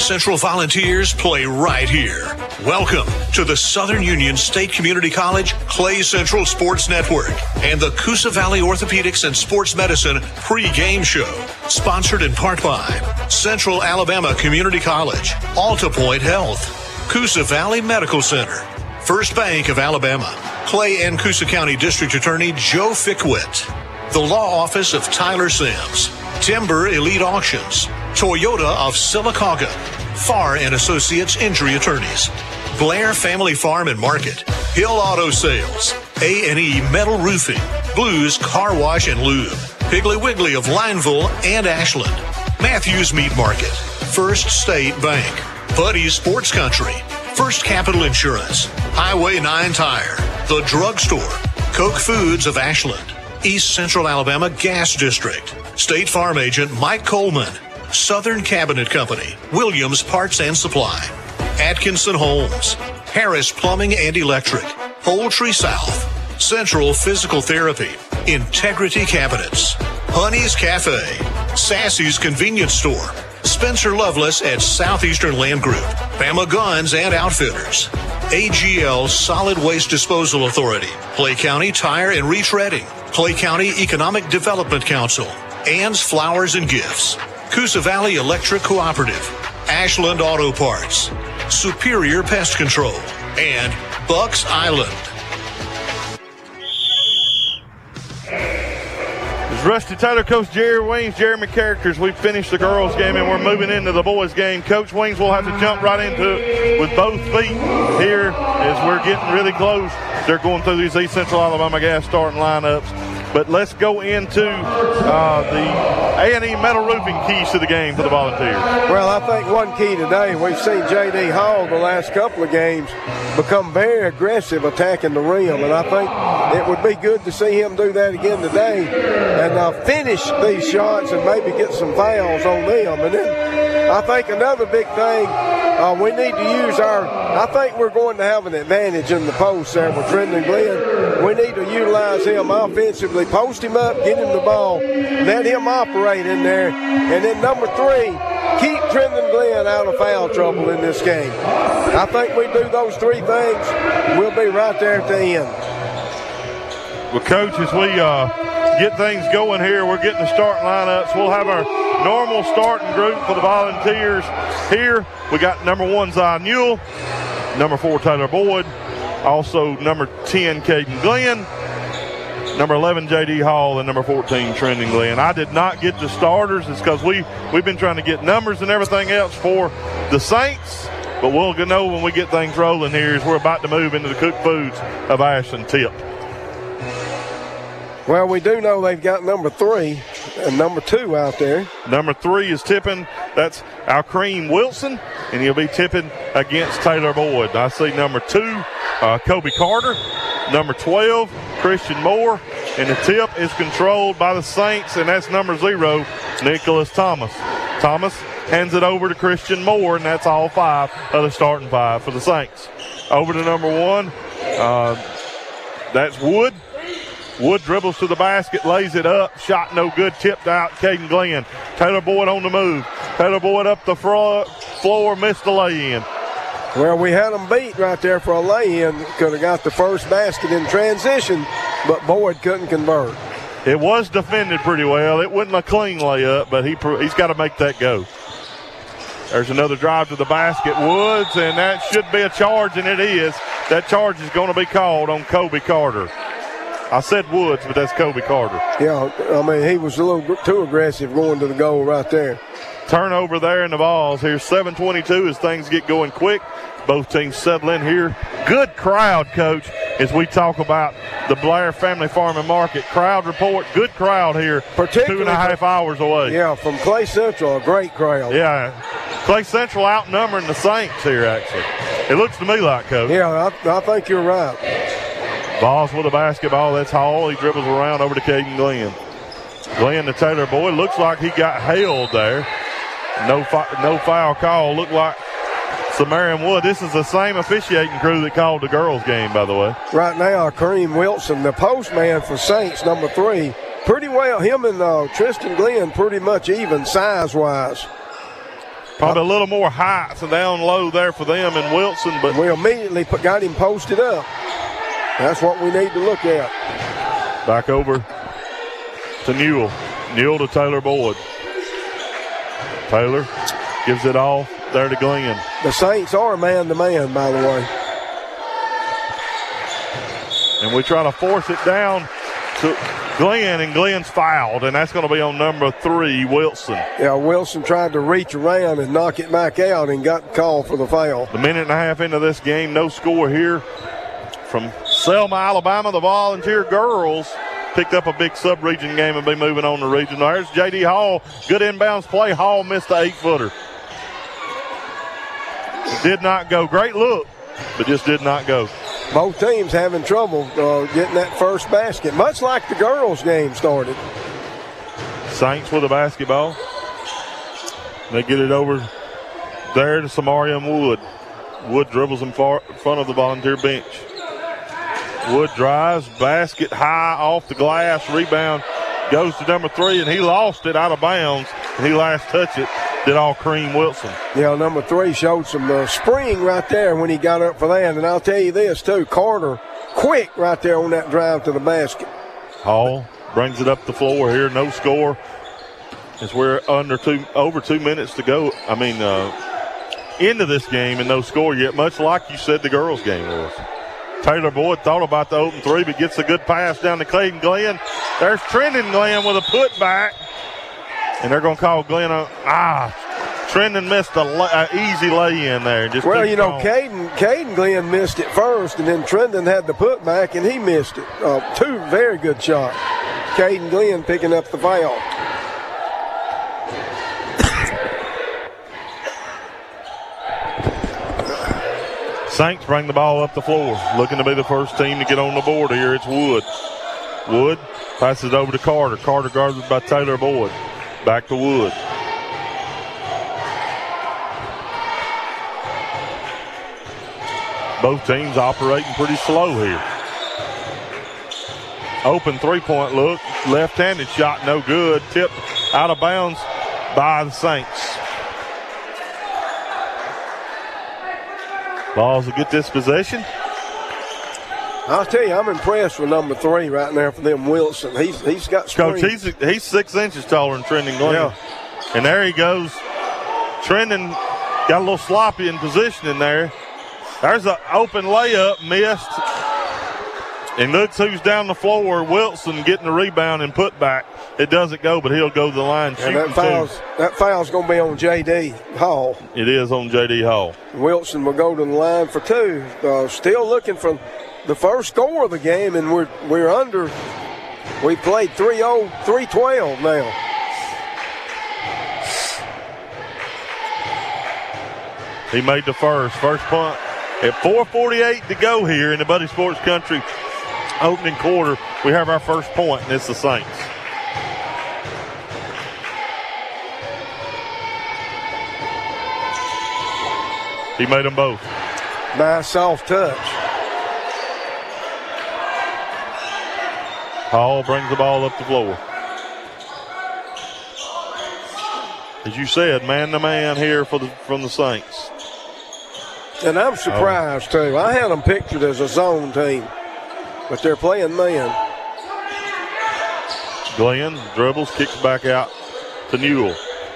Central Volunteers play right here. Welcome to the Southern Union State Community College Clay Central Sports Network and the Coosa Valley Orthopedics and Sports Medicine pre-game show. Sponsored in part by Central Alabama Community College, Alta Point Health, Coosa Valley Medical Center, First Bank of Alabama, Clay and Coosa County District Attorney Joe Fickwit, the Law Office of Tyler Sims, Timber Elite Auctions, Toyota of Sylacauga, Farr and Associates Injury Attorneys, Blair Family Farm and Market, Hill Auto Sales, A&E Metal Roofing, Blues Car Wash and Lube, Piggly Wiggly of Lineville and Ashland, Matthews Meat Market, First State Bank, Buddy's Sports Country, First Capital Insurance, Highway 9 Tire, The Drugstore, Koch Foods of Ashland, East Central Alabama Gas District, State Farm Agent Mike Coleman, Southern Cabinet Company, Williams Parts and Supply, Atkinson Homes, Harris Plumbing and Electric, Poultry South, Central Physical Therapy, Integrity Cabinets, Honey's Cafe, Sassy's Convenience Store, Spencer Loveless at Southeastern Land Group, Bama Guns and Outfitters, AGL Solid Waste Disposal Authority, Clay County Tire and Retreading, Clay County Economic Development Council, Ann's Flowers and Gifts, Coosa Valley Electric Cooperative, Ashland Auto Parts, Superior Pest Control, and Bucks Island. As Rusty Taylor, Coach Jerry Weems, Jeremy Characters, we finished the girls' game and we're moving into the boys' game. Coach Weems will have to jump right into it with both feet here as we're getting really close. They're going through these East Central Alabama Gas starting lineups. But let's go into the A&E Metal Roofing keys to the game for the Volunteers. Well, I think one key today, we've seen J.D. Hall the last couple of games become very aggressive attacking the rim, and I think it would be good to see him do that again today and finish these shots and maybe get some fouls on them. And then I think another big thing, we need to use I think we're going to have an advantage in the post there with Trendon Glenn. We need to utilize him offensively, post him up, get him the ball, let him operate in there. And then number 3, keep Trendon Glenn out of foul trouble in this game. I think we do those 3 things, we'll be right there at the end. Well, Coach, as we get things going here, we're getting the starting lineups. We'll have our normal starting group for the Volunteers here. We got number 1, Zion Newell, number 4, Taylor Boyd, also number 10, Caden Glenn, number 11, J.D. Hall, and number 14, Trendon Glenn. I did not get the starters. It's because we've been trying to get numbers and everything else for the Saints, but we'll know when we get things rolling here as we're about to move into the Koch Foods of Ashland tip. Well, we do know they've got number 3 and number 2 out there. Number 3 is tipping. That's Alcream Wilson, and he'll be tipping against Taylor Boyd. I see number 2, Kobe Carter. Number 12, Christian Moore. And the tip is controlled by the Saints, and that's number 0, Nicholas Thomas. Thomas hands it over to Christian Moore, and that's all 5 of the starting 5 for the Saints. Over to number 1, that's Wood. Wood dribbles to the basket, lays it up, shot no good, tipped out, Caden Glenn. Taylor Boyd on the move. Taylor Boyd up the floor, missed the lay-in. Well, we had them beat right there for a lay-in. Could have got the first basket in transition, but Boyd couldn't convert. It was defended pretty well. It wasn't a clean layup, but he's got to make that go. There's another drive to the basket, Woods, and that should be a charge, and it is. That charge is going to be called on Kobe Carter. I said Woods, but that's Kobe Carter. Yeah, I mean, he was a little too aggressive going to the goal right there. Turnover there in the balls. Here's 7:22 as things get going quick. Both teams settle in here. Good crowd, Coach, as we talk about the Blair Family Farm and Market. Crowd report, good crowd here. Particularly 2.5 hours away. Yeah, from Clay Central, a great crowd. Yeah, Clay Central outnumbering the Saints here, actually. It looks to me like, Coach. Yeah, I think you're right. Balls with a basketball. That's Hall. He dribbles around over to Caden Glenn. Glenn to Taylor Boyd. Looks like he got hailed there. No foul call. Looked like Samarian Wood. This is the same officiating crew that called the girls' game, by the way. Right now, Kareem Wilson, the postman for Saints, number 3. Pretty well, him and Tristan Glenn pretty much even size-wise. Probably a little more height, so down low there for them and Wilson. But we immediately got him posted up. That's what we need to look at. Back over to Newell. Newell to Taylor Boyd. Taylor gives it off there to Glenn. The Saints are man-to-man, by the way. And we try to force it down to Glenn, and Glenn's fouled, and that's going to be on number 3, Wilson. Yeah, Wilson tried to reach around and knock it back out and got called for the foul. A minute and a half into this game, no score here from Selma, Alabama. The Volunteer girls picked up a big sub-region game and be moving on to region. There's J.D. Hall. Good inbounds play. Hall missed the 8-footer. Did not go. Great look, but just did not go. Both teams having trouble getting that first basket, much like the girls' game started. Saints with a basketball. They get it over there to Samarian Wood. Wood dribbles in front of the Volunteer bench. Wood drives, basket high off the glass, rebound goes to number 3, and he lost it out of bounds, and he last touched it. Did all Cream Wilson. Yeah, number 3 showed some spring right there when he got up for that. And I'll tell you this, too, Carter quick right there on that drive to the basket. Hall brings it up the floor here, no score. As we're over 2 minutes to go. Into this game and no score yet, much like you said the girls' game was. Taylor Boyd thought about the open 3, but gets a good pass down to Clayton Glenn. There's Trendon Glenn with a putback. And they're going to call Glenn Trendon missed an easy lay-in there. Well, you know, Caden Glenn missed it first, and then Trendon had the putback, and he missed it. 2 very good shots. Caden Glenn picking up the foul. Saints bring the ball up the floor. Looking to be the first team to get on the board here. It's Wood. Wood passes it over to Carter. Carter guarded by Taylor Boyd. Back to Wood. Both teams operating pretty slow here. Open three-point look. Left-handed shot, no good. Tipped out of bounds by the Saints. Balls will get this possession. I'll tell you, I'm impressed with number 3 right there for them, Wilson. He's got spring. Coach, he's 6 inches taller than Trendon Glenn. Yeah. And there he goes. Trendon got a little sloppy in position in there. There's an open layup, missed. And looks who's down the floor. Wilson getting the rebound and put back. It doesn't go, but he'll go to the line shooting. And that foul's going to be on J.D. Hall. It is on J.D. Hall. Wilson will go to the line for 2. Still looking for the first score of the game, and we're under. We played 3-12 now. He made the first punt. At 4:48 to go here in the Buddy Sports Country opening quarter, we have our first point, and it's the Saints. He made them both. Nice soft touch. Hall brings the ball up the floor. As you said, man-to-man here from the Saints. And I'm surprised, too. I had them pictured as a zone team, but they're playing man. Glenn dribbles, kicks back out to Newell.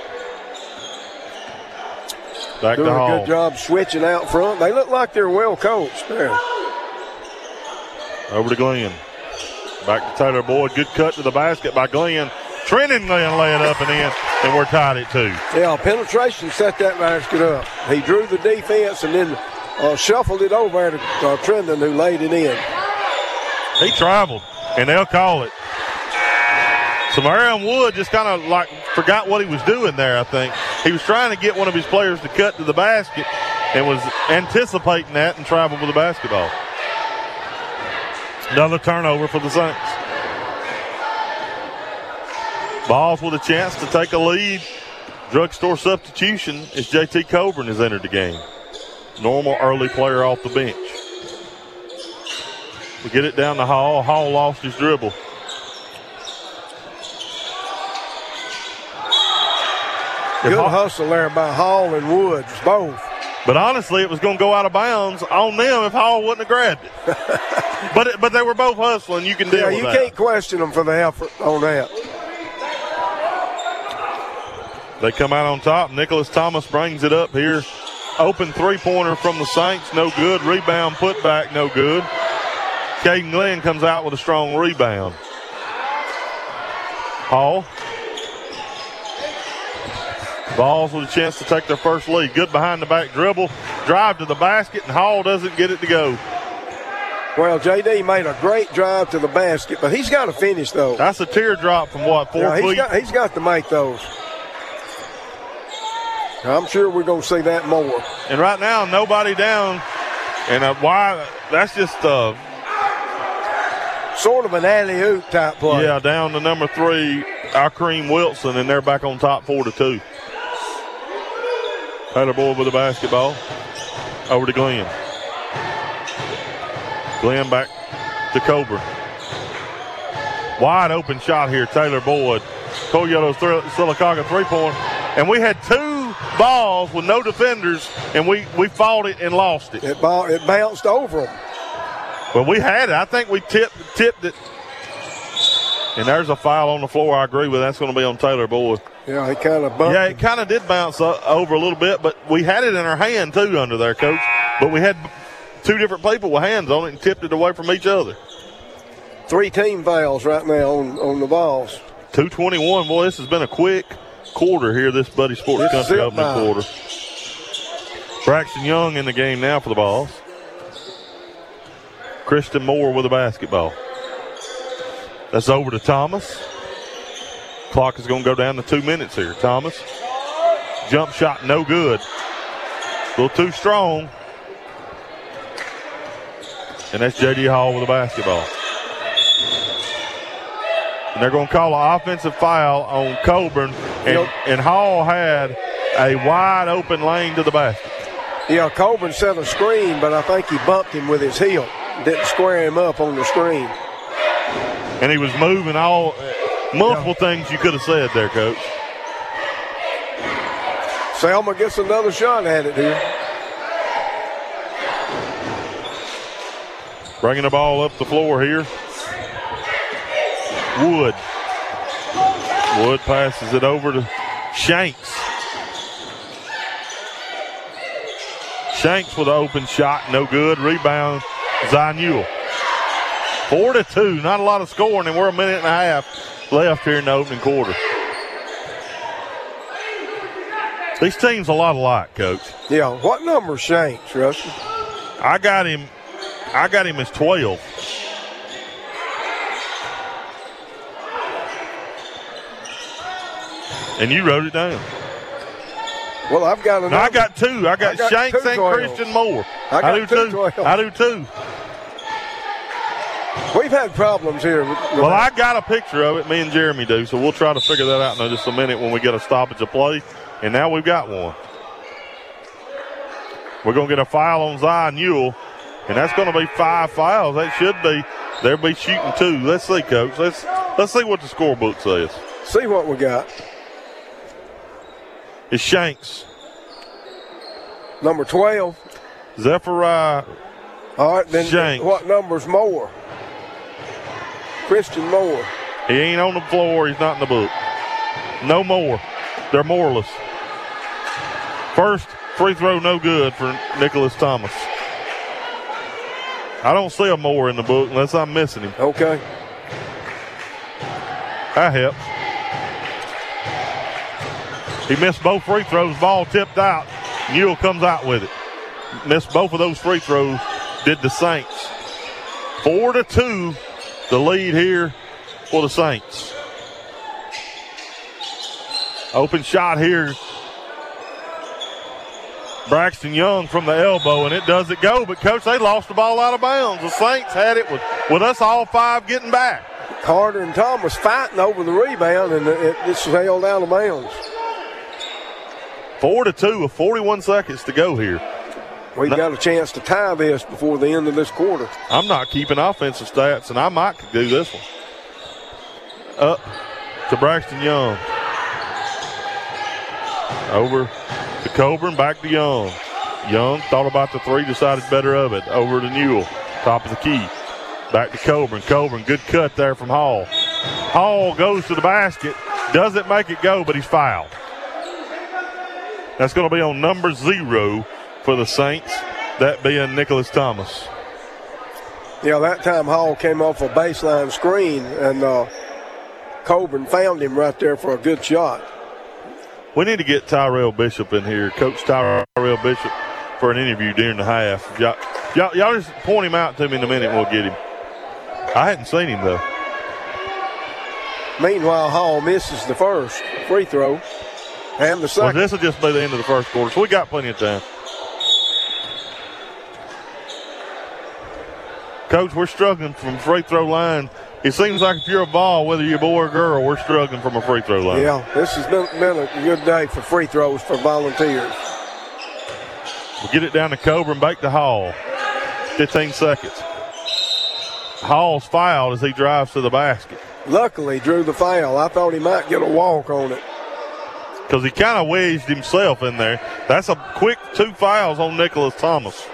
Back Doing to Hall. a good job switching out front. They look like they're well coached there. Over to Glenn. Back to Taylor Boyd. Good cut to the basket by Glenn. Trendon Glenn laying up and in, and we're tied at 2. Yeah, penetration set that basket up. He drew the defense and then shuffled it over to Trendon, who laid it in. He traveled, and they'll call it. Samarian Wood just kind of like forgot what he was doing there, I think. He was trying to get one of his players to cut to the basket and was anticipating that and traveled with the basketball. Another turnover for the Saints. Balls with a chance to take a lead. Drugstore substitution as J.T. Coburn has entered the game. Normal early player off the bench. We get it down to Hall. Hall lost his dribble. Good hustle there by Hall and Woods, both. But honestly, it was going to go out of bounds on them if Hall wouldn't have grabbed it. but they were both hustling. You can deal with that. You can't question them for the effort on that. They come out on top. Nicholas Thomas brings it up here. Open three-pointer from the Saints, no good. Rebound, put back, no good. Caden Glenn comes out with a strong rebound. Hall. Vols with a chance to take their first lead. Good behind-the-back dribble. Drive to the basket, and Hall doesn't get it to go. Well, J.D. made a great drive to the basket, but he's got to finish, though. That's a teardrop from what, 4 feet? He's got to make those. I'm sure we're going to see that more. And right now, nobody down. And why? That's just sort of an alley-oop type play. Yeah, down to number 3, Alcream Wilson, and they're back on top 4-2. Taylor Boyd with the basketball. Over to Glenn. Glenn back to Coburn. Wide open shot here, Taylor Boyd. Toyota Sylacauga three-point. And we had 2 balls with no defenders, and we fought it and lost it. It bounced over them. Well, we had it. I think we tipped it. And there's a foul on the floor. I agree with that. That's going to be on Taylor Boyd. Yeah, he kind of bumped. Yeah, it kind of did bounce over a little bit, but we had it in our hand, too, under there, Coach. But we had 2 different people with hands on it and tipped it away from each other. 3 team fouls right now on the balls. 2:21. Boy, this has been a quick quarter here, this Buddy Sports Country opening quarter. Braxton Young in the game now for the balls. Christian Moore with the basketball. That's over to Thomas. Clock is going to go down to 2 minutes here. Thomas. Jump shot, no good. A little too strong. And that's J.D. Hall with the basketball. And they're going to call an offensive foul on Coburn. And Hall had a wide open lane to the basket. Yeah, Coburn set a screen, but I think he bumped him with his heel. Didn't square him up on the screen. And he was moving multiple things you could have said there, Coach. Selma gets another shot at it here. Bringing the ball up the floor here. Wood passes it over to Shanks. Shanks with an open shot, no good. Rebound, Zanuel. 4-2, not a lot of scoring, and we're a minute and a half left here in the opening quarter. These teams a lot alike, Coach. Yeah, what number is Shanks, Rusty? I got him as 12. And you wrote it down. Well, I've got another. No, I got 2. I got Shanks and Christian Moore. I do too. I do too. We've had problems here. Well, I got a picture of it. Me and Jeremy do, so we'll try to figure that out in just a minute when we get a stoppage of play. And now we've got one. We're going to get a foul on Zion Ewell, and that's going to be 5 fouls. That should be. They'll be shooting 2. Let's see, Coach. Let's see what the scorebook says. See what we got. It's Shanks. Number 12. Zephyriah. All right, then Shanks. What number's Moore? Christian Moore. He ain't on the floor. He's not in the book. No more. They're moreless. First free throw, no good for Nicholas Thomas. I don't see a Moore in the book unless I'm missing him. Okay. That helps. He missed both free throws. Ball tipped out. Newell comes out with it. Missed both of those free throws. Did the Saints. 4-2, the lead here for the Saints. Open shot here. Braxton Young from the elbow, and it doesn't go. But, Coach, they lost the ball out of bounds. The Saints had it with us all 5 getting back. Carter and Thomas fighting over the rebound, and it's held out of bounds. 4-2 with 41 seconds to go here. We've got a chance to tie this before the end of this quarter. I'm not keeping offensive stats, and I might could do this one. Up to Braxton Young. Over to Coburn, back to Young. Young thought about the three, decided better of it. Over to Newell, top of the key. Back to Coburn. Coburn, good cut there from Hall. Hall goes to the basket. Doesn't make it go, but he's fouled. That's going to be on number 0 for the Saints, that being Nicholas Thomas. Yeah, that time Hall came off a baseline screen, and Coburn found him right there for a good shot. We need to get Tyrell Bishop in here, Coach Tyrell Bishop, for an interview during the half. Y'all just point him out to me in a minute and we'll get him. I hadn't seen him, though. Meanwhile, Hall misses the first free throw and the second. Well, this will just be the end of the first quarter, so we got plenty of time. Coach, we're struggling from free throw line. It seems like if you're a ball, whether you're a boy or girl, we're struggling from a free throw line. Yeah, this has been a good day for free throws for Volunteers. We'll get it down to Coburn, back to Hall. 15 seconds. Hall's fouled as he drives to the basket. Luckily, drew the foul. I thought he might get a walk on it. Because he kind of wedged himself in there. That's a quick 2 fouls on Nicholas Thomas.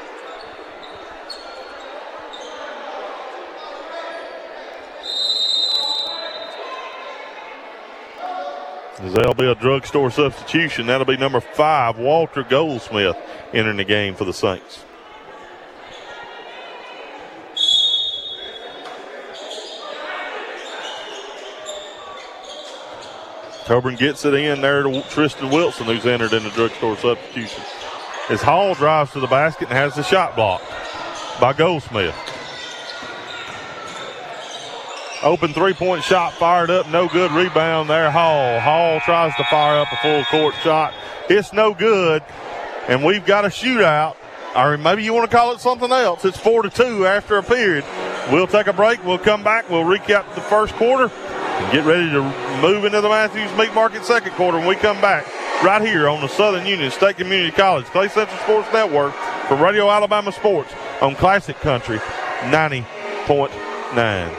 There'll be a drugstore substitution. That'll be number 5, Walter Goldsmith, entering the game for the Saints. Coburn gets it in there to Tristan Wilson, who's entered in the drugstore substitution. As Hall drives to the basket and has the shot blocked by Goldsmith. Open three-point shot fired up, no good. Rebound there, Hall. Hall tries to fire up a full-court shot. It's no good, and we've got a shootout. Or maybe you want to call it something else. It's 4-2 after a period. We'll take a break. We'll come back. We'll recap the first quarter and get ready to move into the Matthews Meat Market second quarter when we come back right here on the Southern Union State Community College Clay Central Sports Network for Radio Alabama Sports on Classic Country 90.9.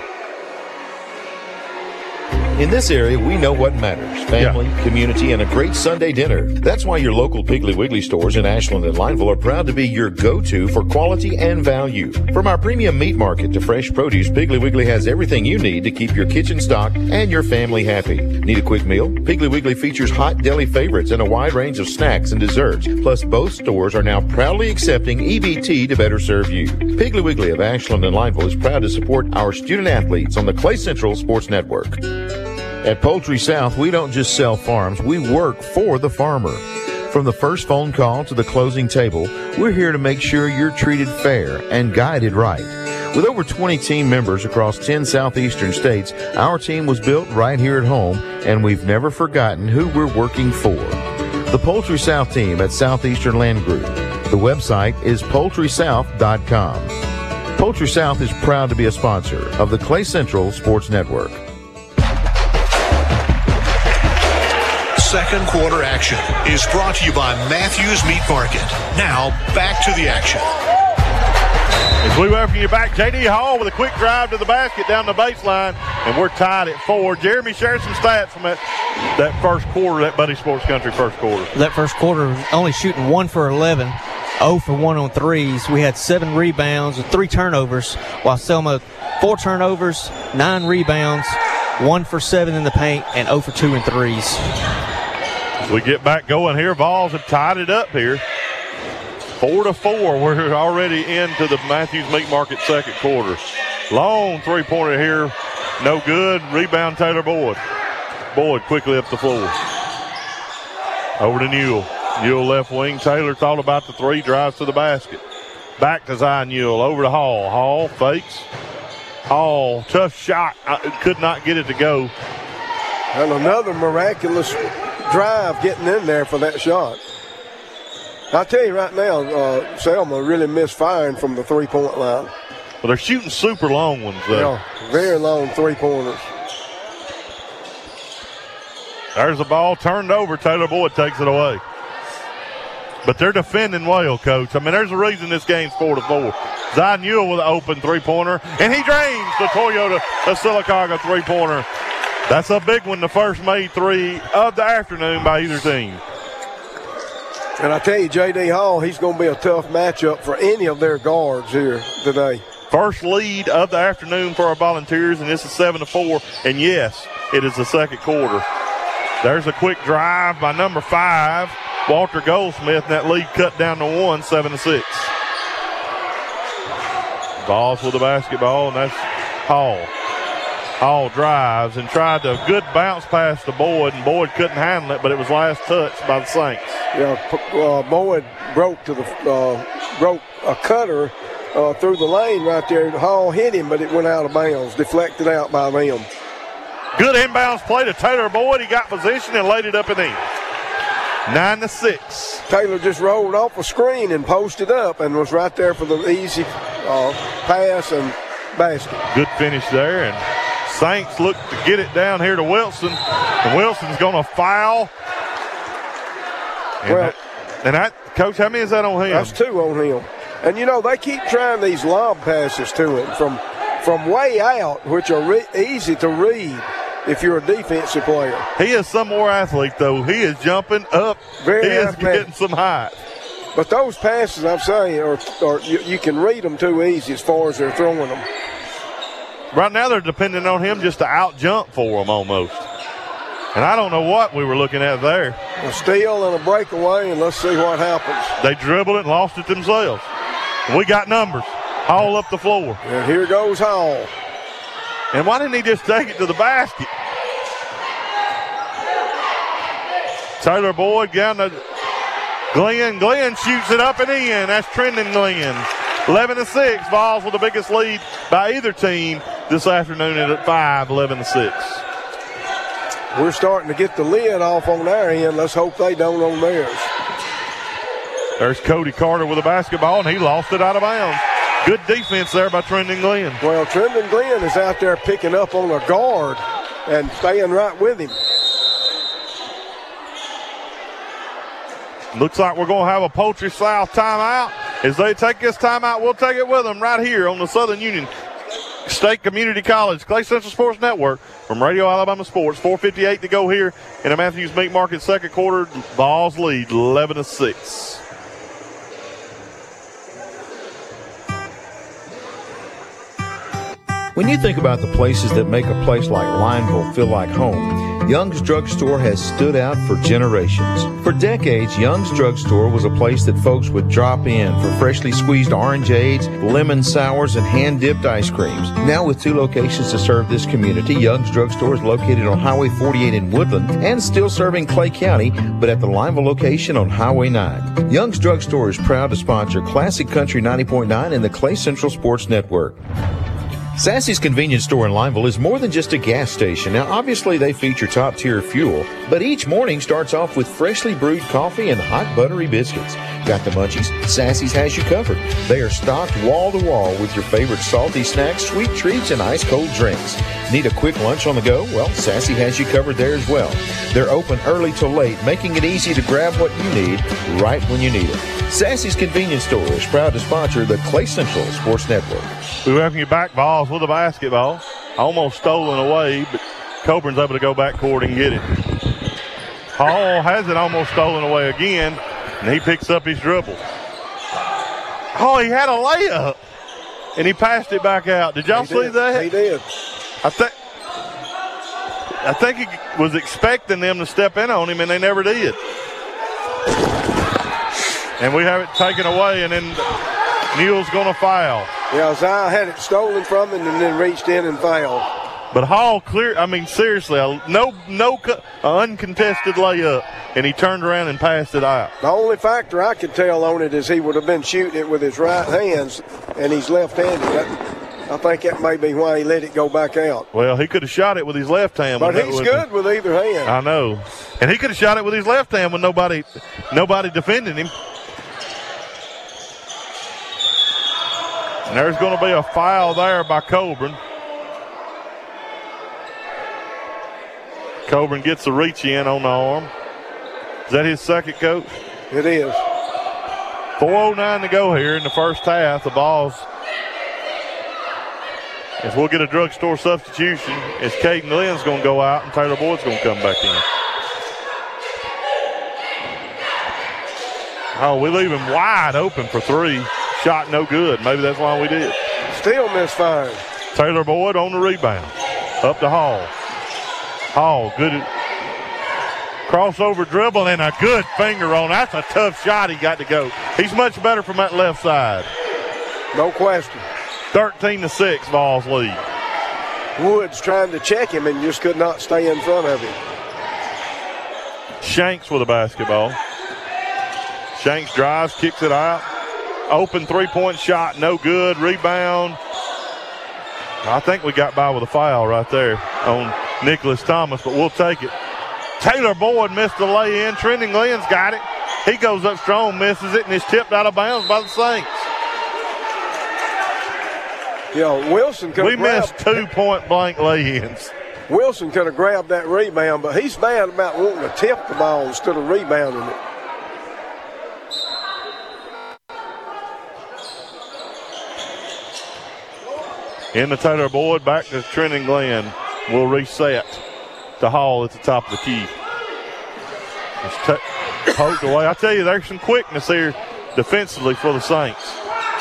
In this area, we know what matters. Family, community, and a great Sunday dinner. That's why your local Piggly Wiggly stores in Ashland and Lineville are proud to be your go-to for quality and value. From our premium meat market to fresh produce, Piggly Wiggly has everything you need to keep your kitchen stocked and your family happy. Need a quick meal? Piggly Wiggly features hot deli favorites and a wide range of snacks and desserts. Plus, both stores are now proudly accepting EBT to better serve you. Piggly Wiggly of Ashland and Lineville is proud to support our student athletes on the Clay Central Sports Network. At Poultry South, we don't just sell farms, we work for the farmer. From the first phone call to the closing table, we're here to make sure you're treated fair and guided right. With over 20 team members across 10 southeastern states, our team was built right here at home, and we've never forgotten who we're working for. The Poultry South team at Southeastern Land Group. The website is poultrysouth.com. Poultry South is proud to be a sponsor of the Clay Central Sports Network. Second quarter action is brought to you by Matthews Meat Market. Now, back to the action. As we welcome you back, J.D. Hall with a quick drive to the basket down the baseline, and we're tied at 4. Jeremy, share some stats from that first quarter, that Buddy Sports Country first quarter. That first quarter, only shooting 1 for 11, 0 for 1 on threes. We had 7 rebounds with 3 turnovers, while Selma 4 turnovers, 9 rebounds, 1 for 7 in the paint, and 0 for 2 in threes. As we get back going here, Vols have tied it up here. 4-4. We're already into the Matthews Meat Market second quarter. Long three-pointer here. No good. Rebound, Taylor Boyd. Boyd quickly up the floor. Over to Newell. Newell left wing. Taylor thought about the three. Drives to the basket. Back to Zion Newell. Over to Hall. Hall fakes. Hall, tough shot. Could not get it to go. And another miraculous drive getting in there for that shot. I tell you right now, Selma really misfiring from the three-point line. Well, they're shooting super long ones, though. Yeah, very long three-pointers. There's the ball turned over. Taylor Boyd takes it away. But they're defending well, Coach. I mean, there's a reason this game's 4-4. Zion Newell with an open three-pointer, and he drains the Toyota of Sylacauga three-pointer. That's a big one, the first made three of the afternoon by either team. And I tell you, J.D. Hall, he's going to be a tough matchup for any of their guards here today. First lead of the afternoon for our Volunteers, and this is 7-4. And yes, it is the second quarter. There's a quick drive by number 5, Walter Goldsmith, and that lead cut down to 1, 7-6. Vols with the basketball, and that's Hall. Hall drives and tried a good bounce pass to Boyd, and Boyd couldn't handle it, but it was last touched by the Saints. Yeah, Boyd broke a cutter through the lane right there. Hall hit him, but it went out of bounds, deflected out by them. Good inbounds play to Taylor Boyd. He got position and laid it up and in. 9-6. Taylor just rolled off a screen and posted up and was right there for the easy pass and basket. Good finish there, and Saints look to get it down here to Wilson, and Wilson's going to foul. And Coach, how many is that on him? That's 2 on him. And, you know, they keep trying these lob passes to him from way out, which are easy to read if you're a defensive player. He is some more athlete, though. He is jumping up. Very he is athletic. getting some height. But those passes, I'm saying, are you can read them too easy as far as they're throwing them. Right now they're depending on him just to out-jump for them almost. And I don't know what we were looking at there. A steal and a breakaway, and let's see what happens. They dribbled it and lost it themselves. We got numbers. Hall up the floor. And here goes Hall. And why didn't he just take it to the basket? Taylor Boyd down to Glenn. Glenn shoots it up and in. That's Trendon Glenn. 11-6. Vols with the biggest lead by either team this afternoon at 5, 11-6. We're starting to get the lid off on our end. Let's hope they don't on theirs. There's Cody Carter with a basketball, and he lost it out of bounds. Good defense there by Trendon Glenn. Well, Trendon Glenn is out there picking up on a guard and staying right with him. Looks like we're going to have a Poultry South timeout. As they take this timeout, we'll take it with them right here on the Southern Union State Community College Clay Central Sports Network from Radio Alabama Sports. 4:58 to go here in the Matthews Meat Market second quarter. Vols lead 11-6. When you think about the places that make a place like Lineville feel like home, Young's Drug Store has stood out for generations. For decades, Young's Drug Store was a place that folks would drop in for freshly squeezed orangeades, lemon sours, and hand-dipped ice creams. Now with 2 locations to serve this community, Young's Drug Store is located on Highway 48 in Woodland and still serving Clay County, but at the Lineville location on Highway 9. Young's Drug Store is proud to sponsor Classic Country 90.9 and the Clay Central Sports Network. Sassy's Convenience Store in Lineville is more than just a gas station. Now, obviously, they feature top-tier fuel, but each morning starts off with freshly brewed coffee and hot buttery biscuits. Got the munchies? Sassy's has you covered. They are stocked wall-to-wall with your favorite salty snacks, sweet treats, and ice-cold drinks. Need a quick lunch on the go? Well, Sassy has you covered there as well. They're open early till late, making it easy to grab what you need right when you need it. Sassy's Convenience Store is proud to sponsor the Clay Central Sports Network. We welcome you back, Vols, with a basketball. Almost stolen away, but Coburn's able to go back court and get it. Hall has it almost stolen away again, and he picks up his dribble. Oh, he had a layup, and he passed it back out. Did y'all see that? He did. I think he was expecting them to step in on him, and they never did. And we have it taken away, and then Neal's going to foul. Yeah, Zai had it stolen from him and then reached in and fouled. But Hall seriously, no uncontested layup, and he turned around and passed it out. The only factor I could tell on it is he would have been shooting it with his right hands, and he's left-handed. I think that may be why he let it go back out. Well, he could have shot it with his left hand. But he's good with either hand. I know. And he could have shot it with his left hand with nobody defending him. And there's going to be a foul there by Coburn. Coburn gets a reach in on the arm. Is that his second, Coach? It is. 4:09 to go here in the first half. The Vols, as we'll get a drugstore substitution, as Caden Lynn's going to go out and Taylor Boyd's going to come back in. Oh, we leave him wide open for three. Shot no good. Maybe that's why we did. Still misfiring. Taylor Boyd on the rebound. Up to Hall. Hall, good crossover dribble and a good finger on. That's a tough shot he got to go. He's much better from that left side. No question. 13-6, Vols lead. Woods trying to check him and just could not stay in front of him. Shanks with a basketball. Shanks drives, kicks it out. Open three-point shot, no good. Rebound. I think we got by with a foul right there on Nicholas Thomas, but we'll take it. Taylor Boyd missed the lay-in. Trendon Glenn's got it. He goes up strong, misses it, and is tipped out of bounds by the Saints. Wilson could have missed 2 point-blank lay-ins. Wilson could have grabbed that rebound, but he's bad about wanting to tip the ball instead of rebounding it. In the Taylor Boyd, back to Trendon Glenn. Will reset to Hall at the top of the key. It's poked away. I tell you, there's some quickness here defensively for the Saints.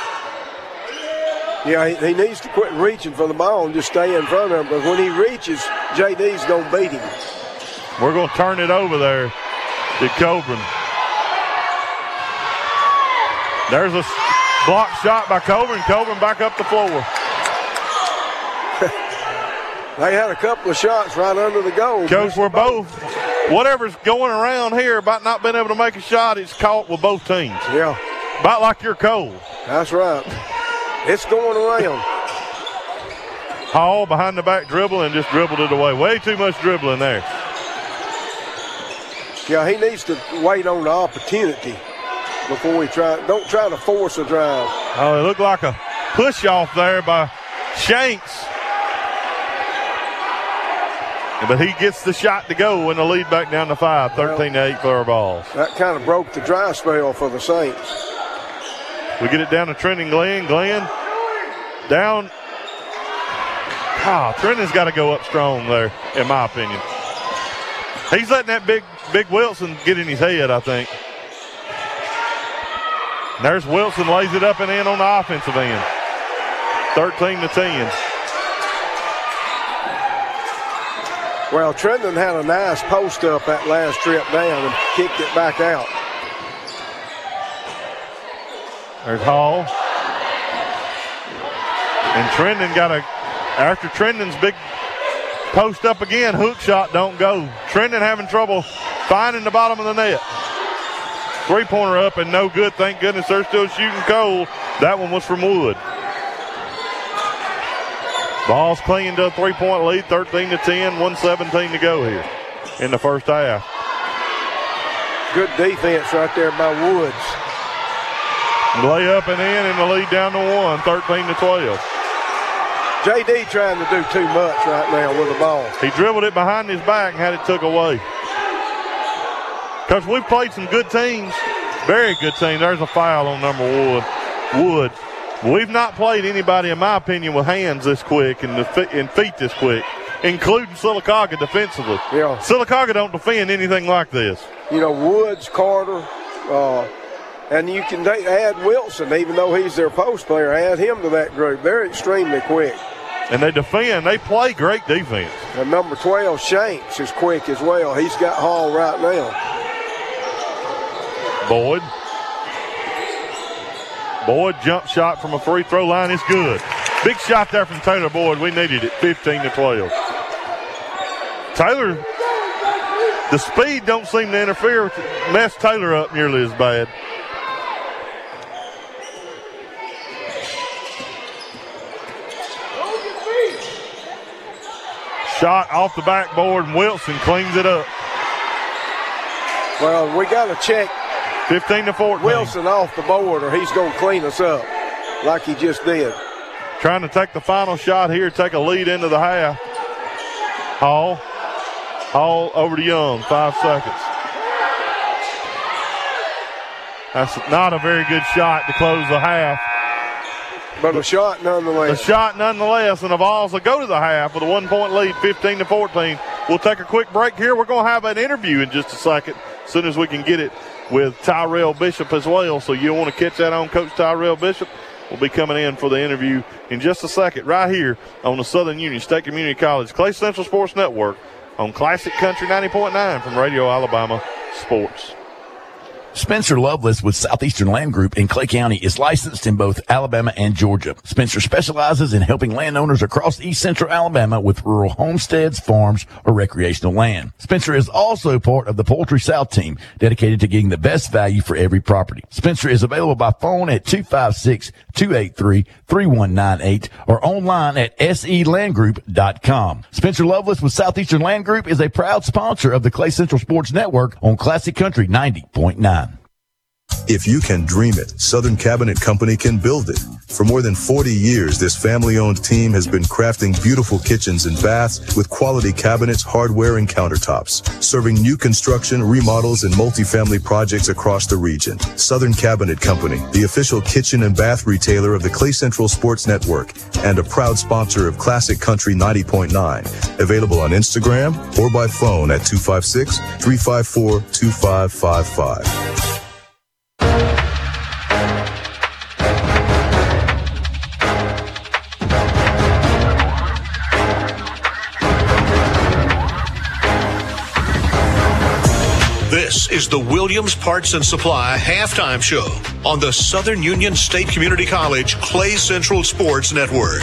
Yeah, he needs to quit reaching for the ball and just stay in front of him. But when he reaches, JD's going to beat him. We're going to turn it over there to Coburn. There's a block shot by Coburn. Coburn back up the floor. They had a couple of shots right under the goal. Coach, we're both, whatever's going around here about not being able to make a shot, it's caught with both teams. Yeah. About like you're cold. That's right. It's going around. Hall behind the back dribble and just dribbled it away. Way too much dribbling there. Yeah, he needs to wait on the opportunity before he don't try to force a drive. Oh, it looked like a push off there by Shanks. But he gets the shot to go and the lead back down to 5, 13-8 for our Vols. That kind of broke the dry spell for the Saints. We get it down to Trendon Glenn. Glenn down. Trendon's got to go up strong there, in my opinion. He's letting that big Wilson get in his head, I think. There's Wilson, lays it up and in on the offensive end. 13-10. Well, Trendon had a nice post up that last trip down and kicked it back out. There's Hall. And Trendon after Trendon's big post up again, hook shot don't go. Trendon having trouble finding the bottom of the net. Three-pointer up and no good. Thank goodness they're still shooting cold. That one was from Wood. Vols clinging to a 3-point lead, 13-10, 1:17 to go here in the first half. Good defense right there by Woods. Lay up and in, and the lead down to 1, 13-12. JD trying to do too much right now with the ball. He dribbled it behind his back and had it took away. Because we've played some good teams, very good teams. There's a foul on number Wood. We've not played anybody, in my opinion, with hands this quick and feet this quick, including Sylacauga defensively. Yeah. Sylacauga don't defend anything like this. Woods, Carter, and you can add Wilson, even though he's their post player, add him to that group. They're extremely quick. And they defend. They play great defense. And number 12, Shanks, is quick as well. He's got Hall right now. Boyd jump shot from a free throw line is good. Big shot there from Taylor Boyd. We needed it, 15-12. Taylor, the speed don't seem to mess Taylor up nearly as bad. Shot off the backboard, and Wilson cleans it up. Well, we got to check 15-14. Wilson off the board, or he's going to clean us up like he just did. Trying to take the final shot here, take a lead into the half. Hall over to Young, 5 seconds. That's not a very good shot to close the half. But a shot nonetheless. And the Vols will go to the half with a 1-point lead, 15-14. We'll take a quick break here. We're going to have an interview in just a second, as soon as we can get it with Tyrell Bishop as well. So you'll want to catch that on Coach Tyrell Bishop. Will be coming in for the interview in just a second right here on the Southern Union State Community College Clay Central Sports Network on Classic Country 90.9 from Radio Alabama Sports. Spencer Loveless with Southeastern Land Group in Clay County is licensed in both Alabama and Georgia. Spencer specializes in helping landowners across East Central Alabama with rural homesteads, farms, or recreational land. Spencer is also part of the Poultry South team, dedicated to getting the best value for every property. Spencer is available by phone at 256-283-3198 or online at selandgroup.com. Spencer Loveless with Southeastern Land Group is a proud sponsor of the Clay Central Sports Network on Classic Country 90.9. If you can dream it, Southern Cabinet Company can build it. For more than 40 years, this family-owned team has been crafting beautiful kitchens and baths with quality cabinets, hardware, and countertops, serving new construction, remodels, and multifamily projects across the region. Southern Cabinet Company, the official kitchen and bath retailer of the Clay Central Sports Network and a proud sponsor of Classic Country 90.9. Available on Instagram or by phone at 256-354-2555. This is the Williams Parts and Supply halftime show on the Southern Union State Community College Clay Central Sports Network.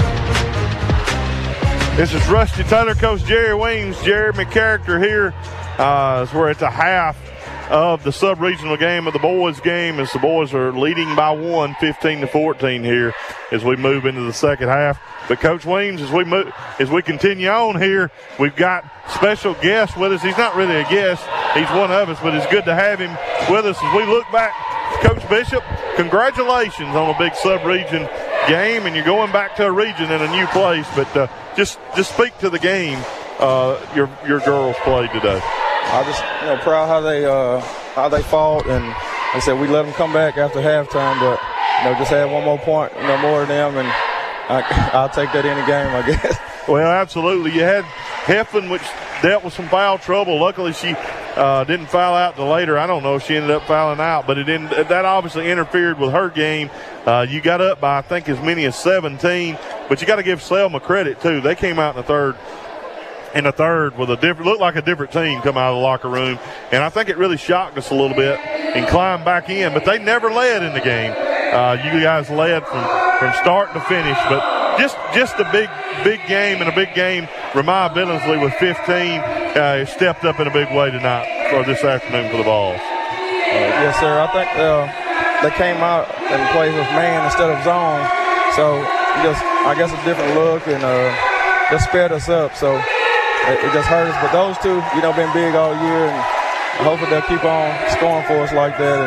This is Rusty Taylor, Coach Jerry Weems, Jeremy Character here. As we're at the half of the sub-regional game of the boys game, as the boys are leading by 15-14 here as we move into the second half. But Coach Weems, as we continue on here, we've got special guest with us. He's not really a guest, he's one of us, but it's good to have him with us as we look back. Coach Bishop, congratulations on a big sub-region game, and you're going back to a region in a new place. But just speak to the game your girls played today. I just proud how they fought, and like I said, we let them come back after halftime, but just had one more point more than them, and I'll take that any game, I guess. Well, absolutely. You had Hefflin, which dealt with some foul trouble. Luckily, she didn't foul out till later. I don't know if she ended up fouling out, but that obviously interfered with her game. You got up by, I think, as many as 17, but you got to give Selma credit, too. They came out in the third with looked like a different team come out of the locker room, and I think it really shocked us a little bit and climbed back in, but they never led in the game. You guys led from start to finish, but just a big game, and a big game. Ramai Billingsley with 15 stepped up in a big way tonight or this afternoon for the Vols. Yes, sir. I think they came out and played with man instead of zone, so I guess a different look, and just sped us up, so it just hurt us. But those two, been big all year, and hopefully they'll keep on scoring for us like that.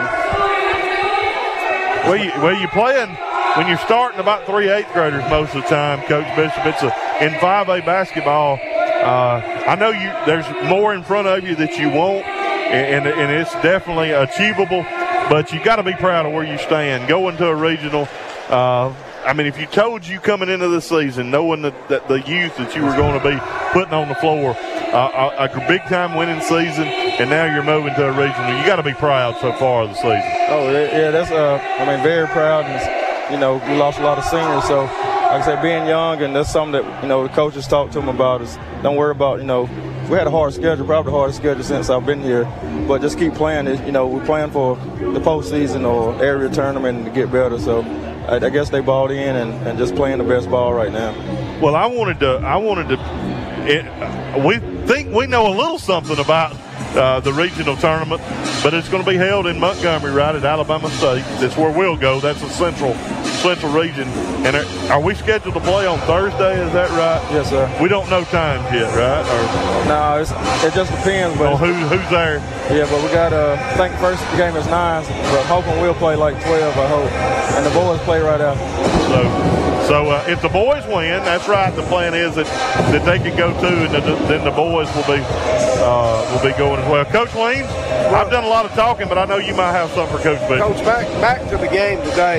And you playing when you're starting about 3 8th graders most of the time, Coach Bishop. It's in 5A basketball. I know there's more in front of you that you want, and it's definitely achievable. But you got to be proud of where you stand. Going to a regional. If you told you coming into the season, knowing that the youth that you were going to be putting on the floor, a big-time winning season, and now you're moving to a regional, you got to be proud so far of the season. Oh, yeah, that's very proud. And, we lost a lot of seniors, so like I said, being young, and that's something that, the coaches talked to them about is don't worry about, we had a hard schedule, probably the hardest schedule since I've been here, but just keep playing. We're playing for the postseason or area tournament to get better, so I guess they balled in and just playing the best ball right now. Well, we think we know a little something about the regional tournament, but it's going to be held in Montgomery, right at Alabama State. That's where we'll go. That's the central region. And are we scheduled to play on Thursday? Is that right? Yes, sir. We don't know times yet, right? No, it just depends. But who's there? Yeah, but we got I think the first game is 9, but hoping we'll play like 12, I hope. And the boys play right after. So if the boys win, that's right. The plan is that they can go too, and then the boys will be going as well. Coach Weems, I've done a lot of talking, but I know you might have something for Coach B. Coach, back to the game today.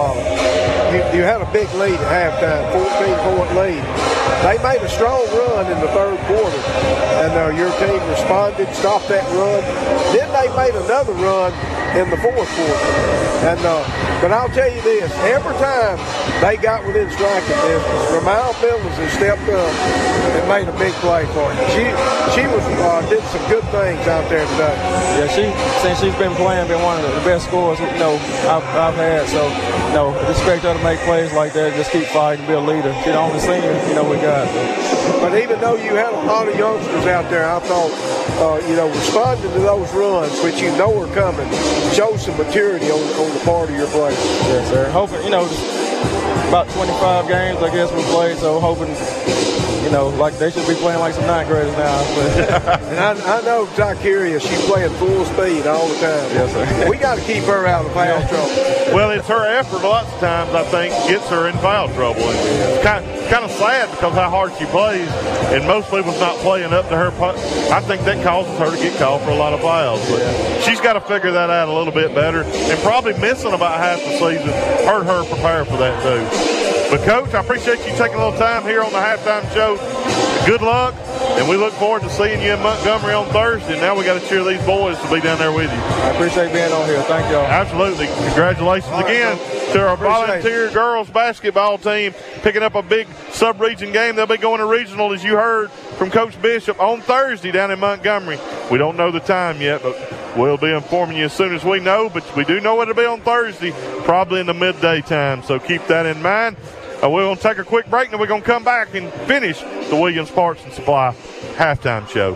You had a big lead at halftime, 14-point lead. They made a strong run in the third quarter, and your team responded, stopped that run. Then they made another run in the fourth quarter. And but I'll tell you this, every time they got within striking distance, Ramal Billings has stepped up and made a big play for you. She did some good things out there today. Yeah, since she's been playing, been one of the best scorers I've had. So expect her to make plays like that. Just keep fighting, be a leader. She's the only senior we got. But even though you had a lot of youngsters out there, I thought responding to those runs, which you know are coming, shows some maturity on the part of your players. Yes, sir. Hoping, about 25 games, I guess, we played, so hoping, like they should be playing like some ninth graders now. And I know Zykeria, she's playing full speed all the time. Yes, sir. We got to keep her out of foul trouble. Well, it's her effort lots of times, I think, gets her in foul trouble. And it's kind of sad because how hard she plays, and most people's not playing up to her. I think that causes her to get called for a lot of fouls. But she's got to figure that out a little bit better, and probably missing about half the season hurt her prepare for that too. But, Coach, I appreciate you taking a little time here on the halftime show. Good luck, and we look forward to seeing you in Montgomery on Thursday. Now we got to cheer these boys to be down there with you. I appreciate being on here. Thank y'all. Absolutely. Congratulations again to our volunteer girls basketball team picking up a big sub-region game. They'll be going to regional, as you heard from Coach Bishop, on Thursday down in Montgomery. We don't know the time yet, but we'll be informing you as soon as we know. But we do know it'll be on Thursday, probably in the midday time. So keep that in mind. We're going to take a quick break, and then we're going to come back and finish the Williams Parts and Supply halftime show.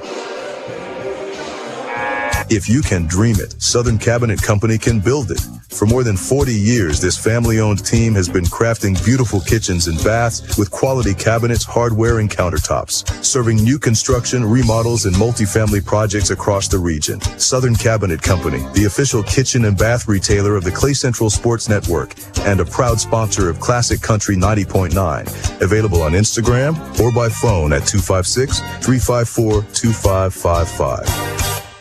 If you can dream it, Southern Cabinet Company can build it. For more than 40 years, this family-owned team has been crafting beautiful kitchens and baths with quality cabinets, hardware, and countertops, serving new construction, remodels, and multifamily projects across the region. Southern Cabinet Company, the official kitchen and bath retailer of the Clay Central Sports Network and a proud sponsor of Classic Country 90.9. Available on Instagram or by phone at 256-354-2555.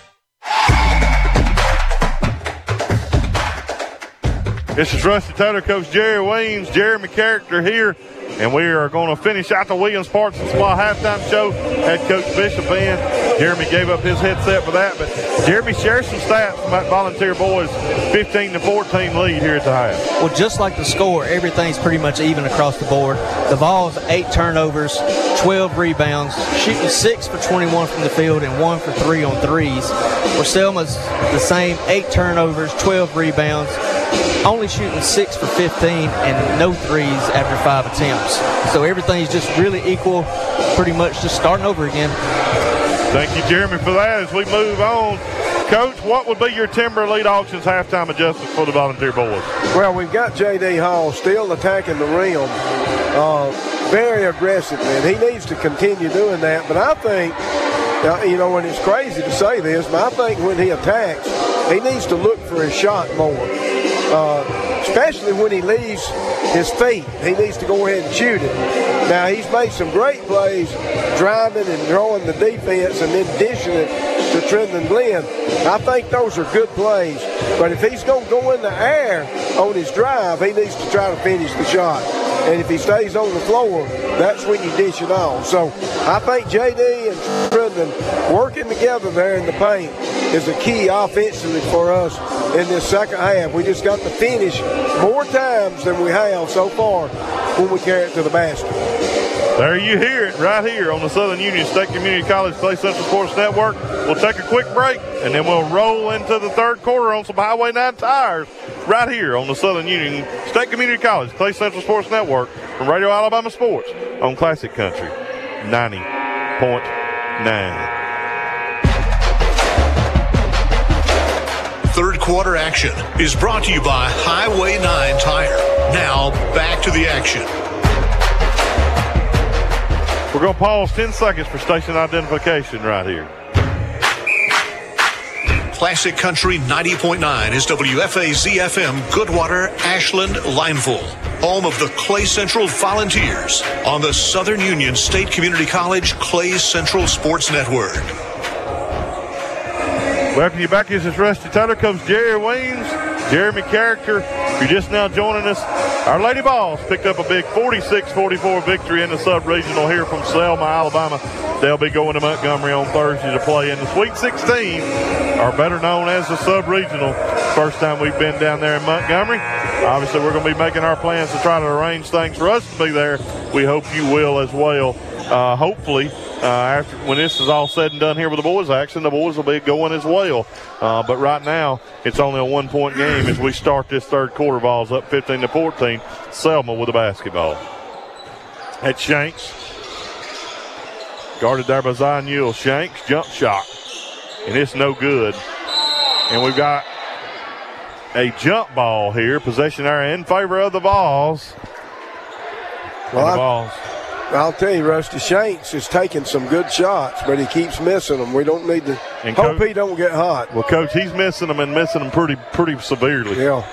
This is Rusty Taylor, Coach Jerry Weems, Jeremy Character here, and we are going to finish out the Williams Parts and Supply halftime show. Had Coach Bishop in. Jeremy gave up his headset for that, but Jeremy, share some stats from that volunteer boys' 15-14 lead here at the half. Well, just like the score, everything's pretty much even across the board. The Vols, 8 turnovers, 12 rebounds, shooting 6 for 21 from the field and 1 for 3 on threes. For Selma's the same, 8 turnovers, 12 rebounds, only shooting 6 for 15 and no threes after 5 attempts. So everything's just really equal, pretty much just starting over again. Thank you, Jeremy, for that. As we move on, Coach, what would be your Timber Elite Auctions halftime adjustments for the volunteer boys? Well, we've got J.D. Hall still attacking the rim very aggressively, and he needs to continue doing that. But I think, and it's crazy to say this, but I think when he attacks, he needs to look for his shot more. Especially when he leaves his feet. He needs to go ahead and shoot it. Now, he's made some great plays driving and drawing the defense and then dishing it to Trendon Glenn. I think those are good plays. But if he's going to go in the air on his drive, he needs to try to finish the shot. And if he stays on the floor, that's when you dish it off. So I think J.D. and Trendon working together there in the paint is a key offensively for us in this second half. We just got to finish more times than we have so far when we carry it to the basket. There you hear it right here on the Southern Union State Community College Clay Central Sports Network. We'll take a quick break, and then we'll roll into the third quarter on some Highway 9 tires right here on the Southern Union State Community College Clay Central Sports Network from Radio Alabama Sports on Classic Country 90.9. Third quarter action is brought to you by Highway 9 Tire. Now, back to the action. We're going to pause 10 seconds for station identification right here. Classic Country 90.9 is WFAZ-FM Goodwater, Ashland, Lineville, home of the Clay Central Volunteers on the Southern Union State Community College Clay Central Sports Network. Welcome you back. This is Rusty Taylor. Comes Jerry Weems, Jeremy Character. If you're just now joining us, our Lady Vols picked up a big 46-44 victory in the sub-regional here from Selma, Alabama. They'll be going to Montgomery on Thursday to play in the Sweet 16, or better known as the sub-regional. First time we've been down there in Montgomery. Obviously, we're going to be making our plans to try to arrange things for us to be there. We hope you will as well. Hopefully, after when this is all said and done here with the boys action, the boys will be going as well. But right now, it's only a 1-point game as we start this third quarter. Vols up 15-14. Selma with the basketball. At Shanks. Guarded there by Zion Ewell. Shanks, jump shot. And it's no good. And we've got a jump ball here. Possession area in favor of the Vols. Well, I'll tell you, Rusty, Shanks is taking some good shots, but he keeps missing them. We don't need to hope he don't get hot. Well, Coach, he's missing them and missing them pretty severely. Yeah.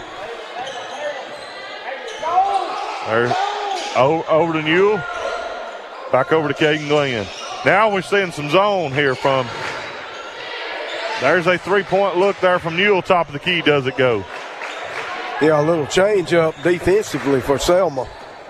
There, over to Newell. Back over to Caden Glenn. Now we're seeing some zone here from. There's a three-point look there from Newell. Top of the key. Does it go? Yeah, a little change up defensively for Selma.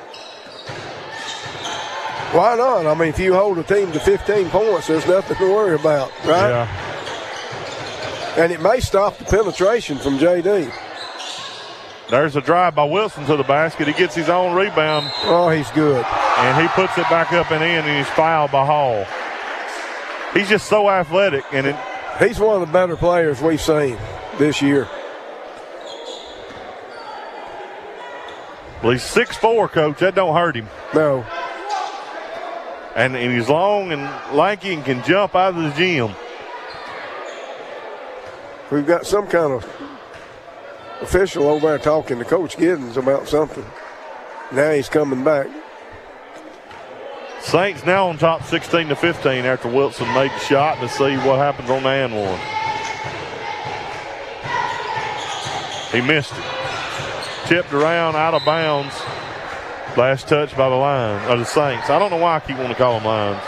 Why not? I mean, if you hold a team to 15 points, there's nothing to worry about, right? Yeah. And it may stop the penetration from J.D. There's a drive by Wilson to the basket. He gets his own rebound. Oh, he's good. And he puts it back up and in, and he's fouled by Hall. He's just so athletic. And he's one of the better players we've seen this year. Well, he's 6'4", Coach. That don't hurt him. No. And he's long and lanky and can jump out of the gym. We've got some kind of official over there talking to Coach Giddens about something. Now he's coming back. Saints now on top 16-15 after Wilson made the shot, to see what happens on the and one. He missed it. Tipped around, out of bounds. Last touch by the line of the Saints. I don't know why I keep wanting to call them Lions.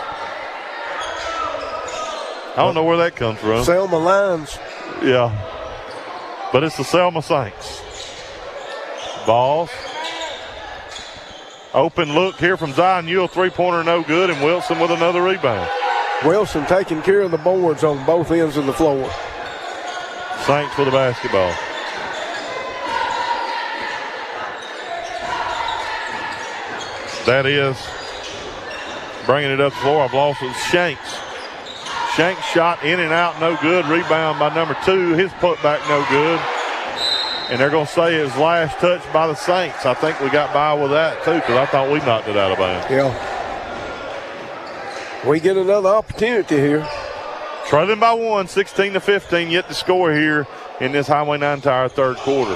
I don't know where that comes from. Selma Lions. Yeah. But it's the Selma Saints. Vols. Open look here from Zion Ewell. Three-pointer no good, and Wilson with another rebound. Wilson taking care of the boards on both ends of the floor. Saints with the basketball. That is bringing it up the floor. I've lost it. Shanks. Shanks shot in and out, no good. Rebound by number 2. His putback, no good. And they're going to say his last touch by the Saints. I think we got by with that, too, because I thought we knocked it out of bounds. Yeah. We get another opportunity here. Trailing by 1, 16-15, yet to score here in this Highway 9 Tire third quarter.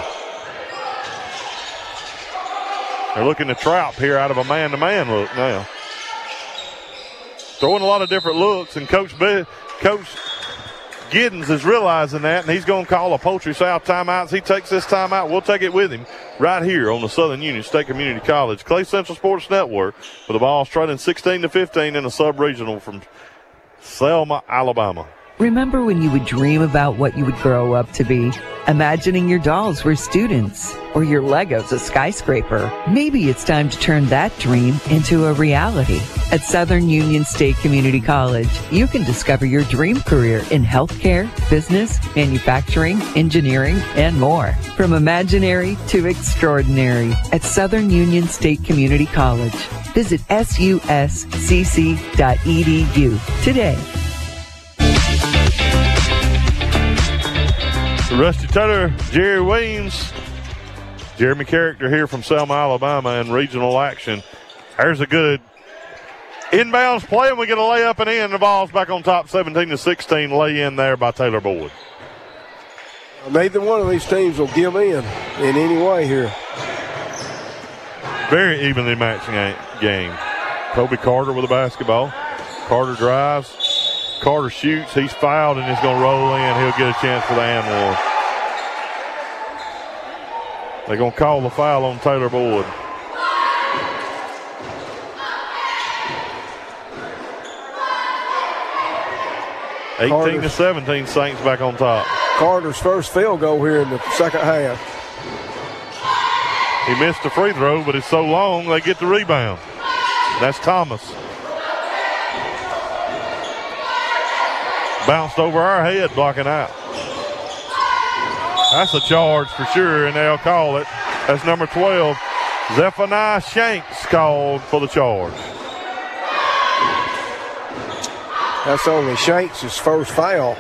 They're looking to trap here out of a man-to-man look now. Throwing a lot of different looks, and Coach Giddens is realizing that, and he's going to call a Poultry South timeout. As he takes this timeout, we'll take it with him right here on the Southern Union State Community College Clay Central Sports Network, with the Vols trailing 16-15 in a sub-regional from Selma, Alabama. Remember when you would dream about what you would grow up to be? Imagining your dolls were students or your Legos a skyscraper. Maybe it's time to turn that dream into a reality. At Southern Union State Community College, you can discover your dream career in healthcare, business, manufacturing, engineering, and more. From imaginary to extraordinary at Southern Union State Community College. Visit suscc.edu today. Rusty Taylor, Jerry Weems, Jeremy Character here from Selma, Alabama in regional action. There's a good inbounds play, and we get a layup and in. The ball's back on top, 17-16. Lay in there by Taylor Boyd. Neither one of these teams will give in any way here. Very evenly matched game. Kobe Carter with the basketball. Carter drives, Carter shoots. He's fouled, and it's going to roll in. He'll get a chance for the and one. They're going to call the foul on Taylor Boyd. Carter's 18-17, Saints back on top. Carter's first field goal here in the second half. He missed the free throw, but it's so long they get the rebound. That's Thomas. Bounced over our head, blocking out. That's a charge for sure, and they'll call it. That's number 12. Zephaniah Shanks called for the charge. That's only Shanks' first foul.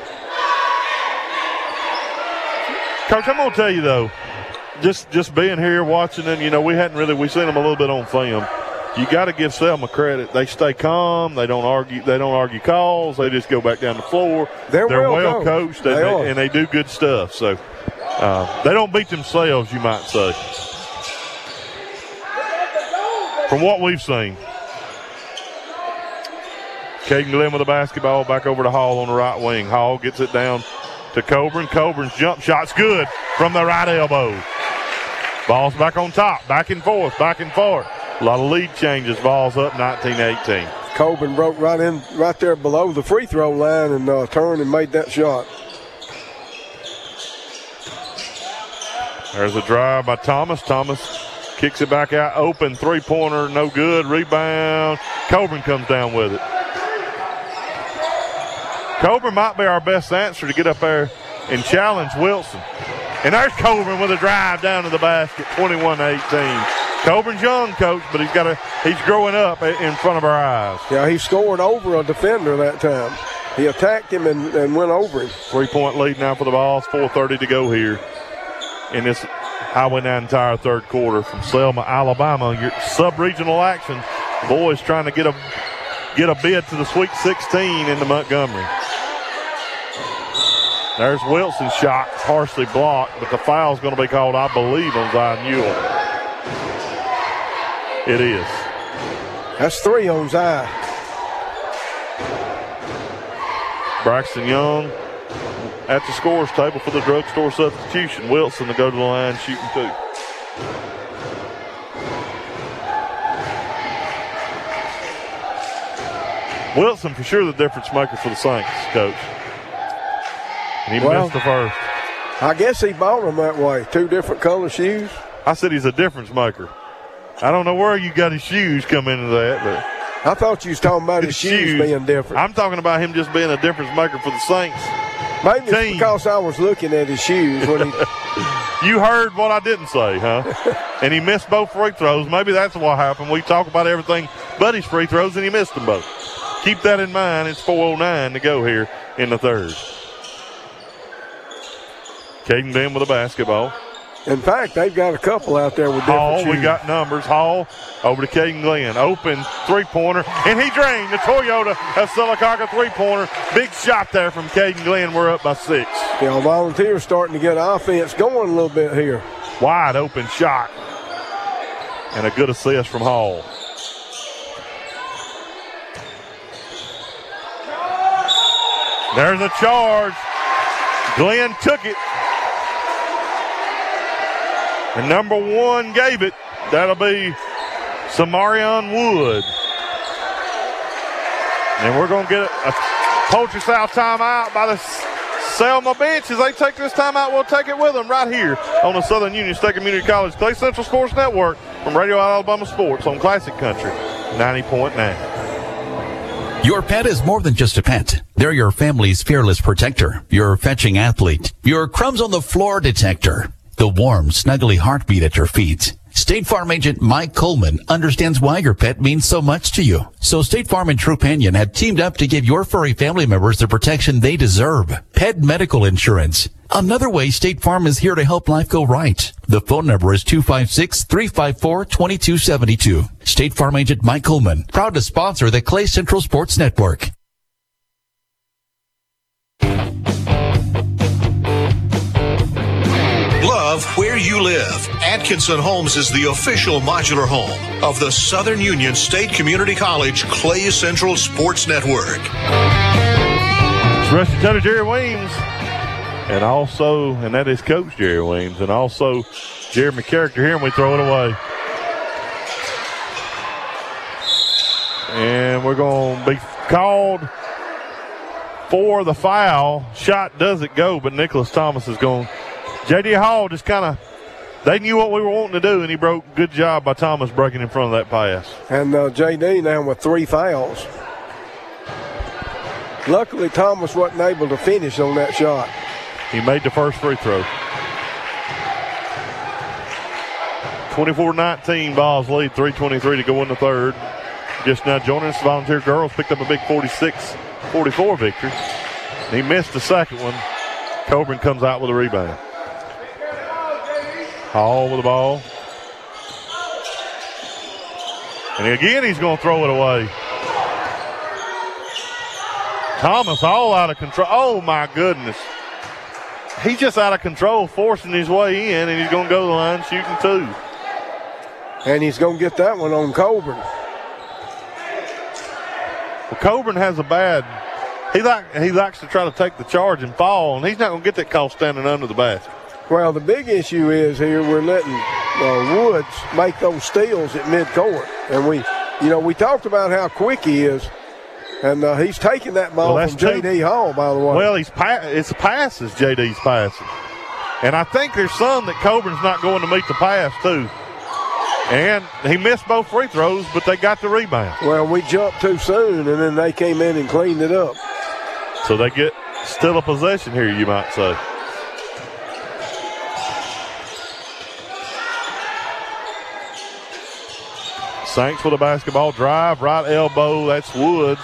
Coach, I'm going to tell you, though, just being here watching them, we seen them a little bit on film. You got to give Selma credit. They stay calm. They don't argue calls. They just go back down the floor. They're well coached, and they do good stuff. So they don't beat themselves, you might say. From what we've seen. Caden Glenn with the basketball, back over to Hall on the right wing. Hall gets it down to Coburn. Coburn's jump shot's good from the right elbow. Ball's back on top, back and forth, back and forth. A lot of lead changes. Ball's up 19-18. Coburn broke right there below the free throw line and turned and made that shot. There's a drive by Thomas. Thomas kicks it back out, open three-pointer, no good. Rebound. Coburn comes down with it. Coburn might be our best answer to get up there and challenge Wilson. And there's Coburn with a drive down to the basket, 21-18. Coburn's young, Coach, but he's growing up in front of our eyes. Yeah, he scored over a defender that time. He attacked him and went over him. 3-point lead now for the Vols, 4:30 to go here in this Highway 9 entire third quarter from Selma, Alabama. Your sub-regional action. Boys trying to get a bid to the Sweet 16 into Montgomery. There's Wilson's shot, harshly blocked, but the foul's going to be called, I believe, on Zion Newell. It is. That's 3 on Zion. Braxton Young at the scorer's table for the drugstore substitution. Wilson to go to the line, shooting 2. Wilson for sure the difference maker for the Saints, Coach. And he missed the first. I guess he bought them that way. 2 different color shoes. I said he's a difference maker. I don't know where you got his shoes come into that, but I thought you was talking about his shoes being different. I'm talking about him just being a difference maker for the Saints. Maybe it's because I was looking at his shoes when he. You heard what I didn't say, huh? And he missed both free throws. Maybe that's what happened. We talk about everything but his free throws, and he missed them both. Keep that in mind. It's 4:09 to go here in the third. Caden Glenn with a basketball. In fact, they've got a couple out there with different shoes. We got numbers. Hall over to Caden Glenn. Open three-pointer, and he drained the Toyota of Sylacauga three-pointer. Big shot there from Caden Glenn. We're up by 6. Yeah, Volunteers starting to get offense going a little bit here. Wide open shot. And a good assist from Hall. There's a charge. Glenn took it. And number 1 gave it. That'll be Samarion Wood. And we're going to get a Poultry South timeout by the Selma bench. As they take this timeout, we'll take it with them right here on the Southern Union State Community College Clay Central Sports Network from Radio Alabama Sports on Classic Country 90.9. Your pet is more than just a pet. They're your family's fearless protector, your fetching athlete, your crumbs on the floor detector, the warm, snuggly heartbeat at your feet. State Farm agent Mike Coleman understands why your pet means so much to you. So State Farm and Trupanion have teamed up to give your furry family members the protection they deserve. Pet medical insurance. Another way State Farm is here to help life go right. The phone number is 256-354-2272. State Farm agent Mike Coleman, proud to sponsor the Clay Central Sports Network. Love where you live. Atkinson Homes is the official modular home of the Southern Union State Community College Clay Central Sports Network. Rushing Tutter, Jerry Weems. And that is Coach Jerry Weems. And also Jerry McCarricker here, and we throw it away. And we're going to be called for the foul. Shot doesn't go, but Nicholas Thomas is going. J.D. Hall just kind of, they knew what we were wanting to do, and he broke. Good job by Thomas breaking in front of that pass. And J.D. now with 3 fouls. Luckily, Thomas wasn't able to finish on that shot. He made the first free throw. 24-19, Vols lead, 3:23 to go in the third. Just now joining us, Volunteer girls picked up a big 46-44 victory. He missed the second one. Coburn comes out with a rebound. Hall with the ball. And again, he's going to throw it away. Thomas all out of control. Oh, my goodness. He's just out of control, forcing his way in, and he's going to go to the line shooting 2. And he's going to get that one on Coburn. Well, Coburn has a bad – he likes to try to take the charge and fall, and he's not going to get that call standing under the basket. Well, the big issue is here we're letting Woods make those steals at midcourt. And we talked about how quick he is. And he's taking that ball from J.D. Hall, by the way. Well, it's passes J.D.'s passing. And I think there's some that Coburn's not going to meet the pass, too. And he missed both free throws, but they got the rebound. Well, we jumped too soon, and then they came in and cleaned it up. So they get still a possession here, you might say. Saints with a basketball drive, right elbow, that's Woods.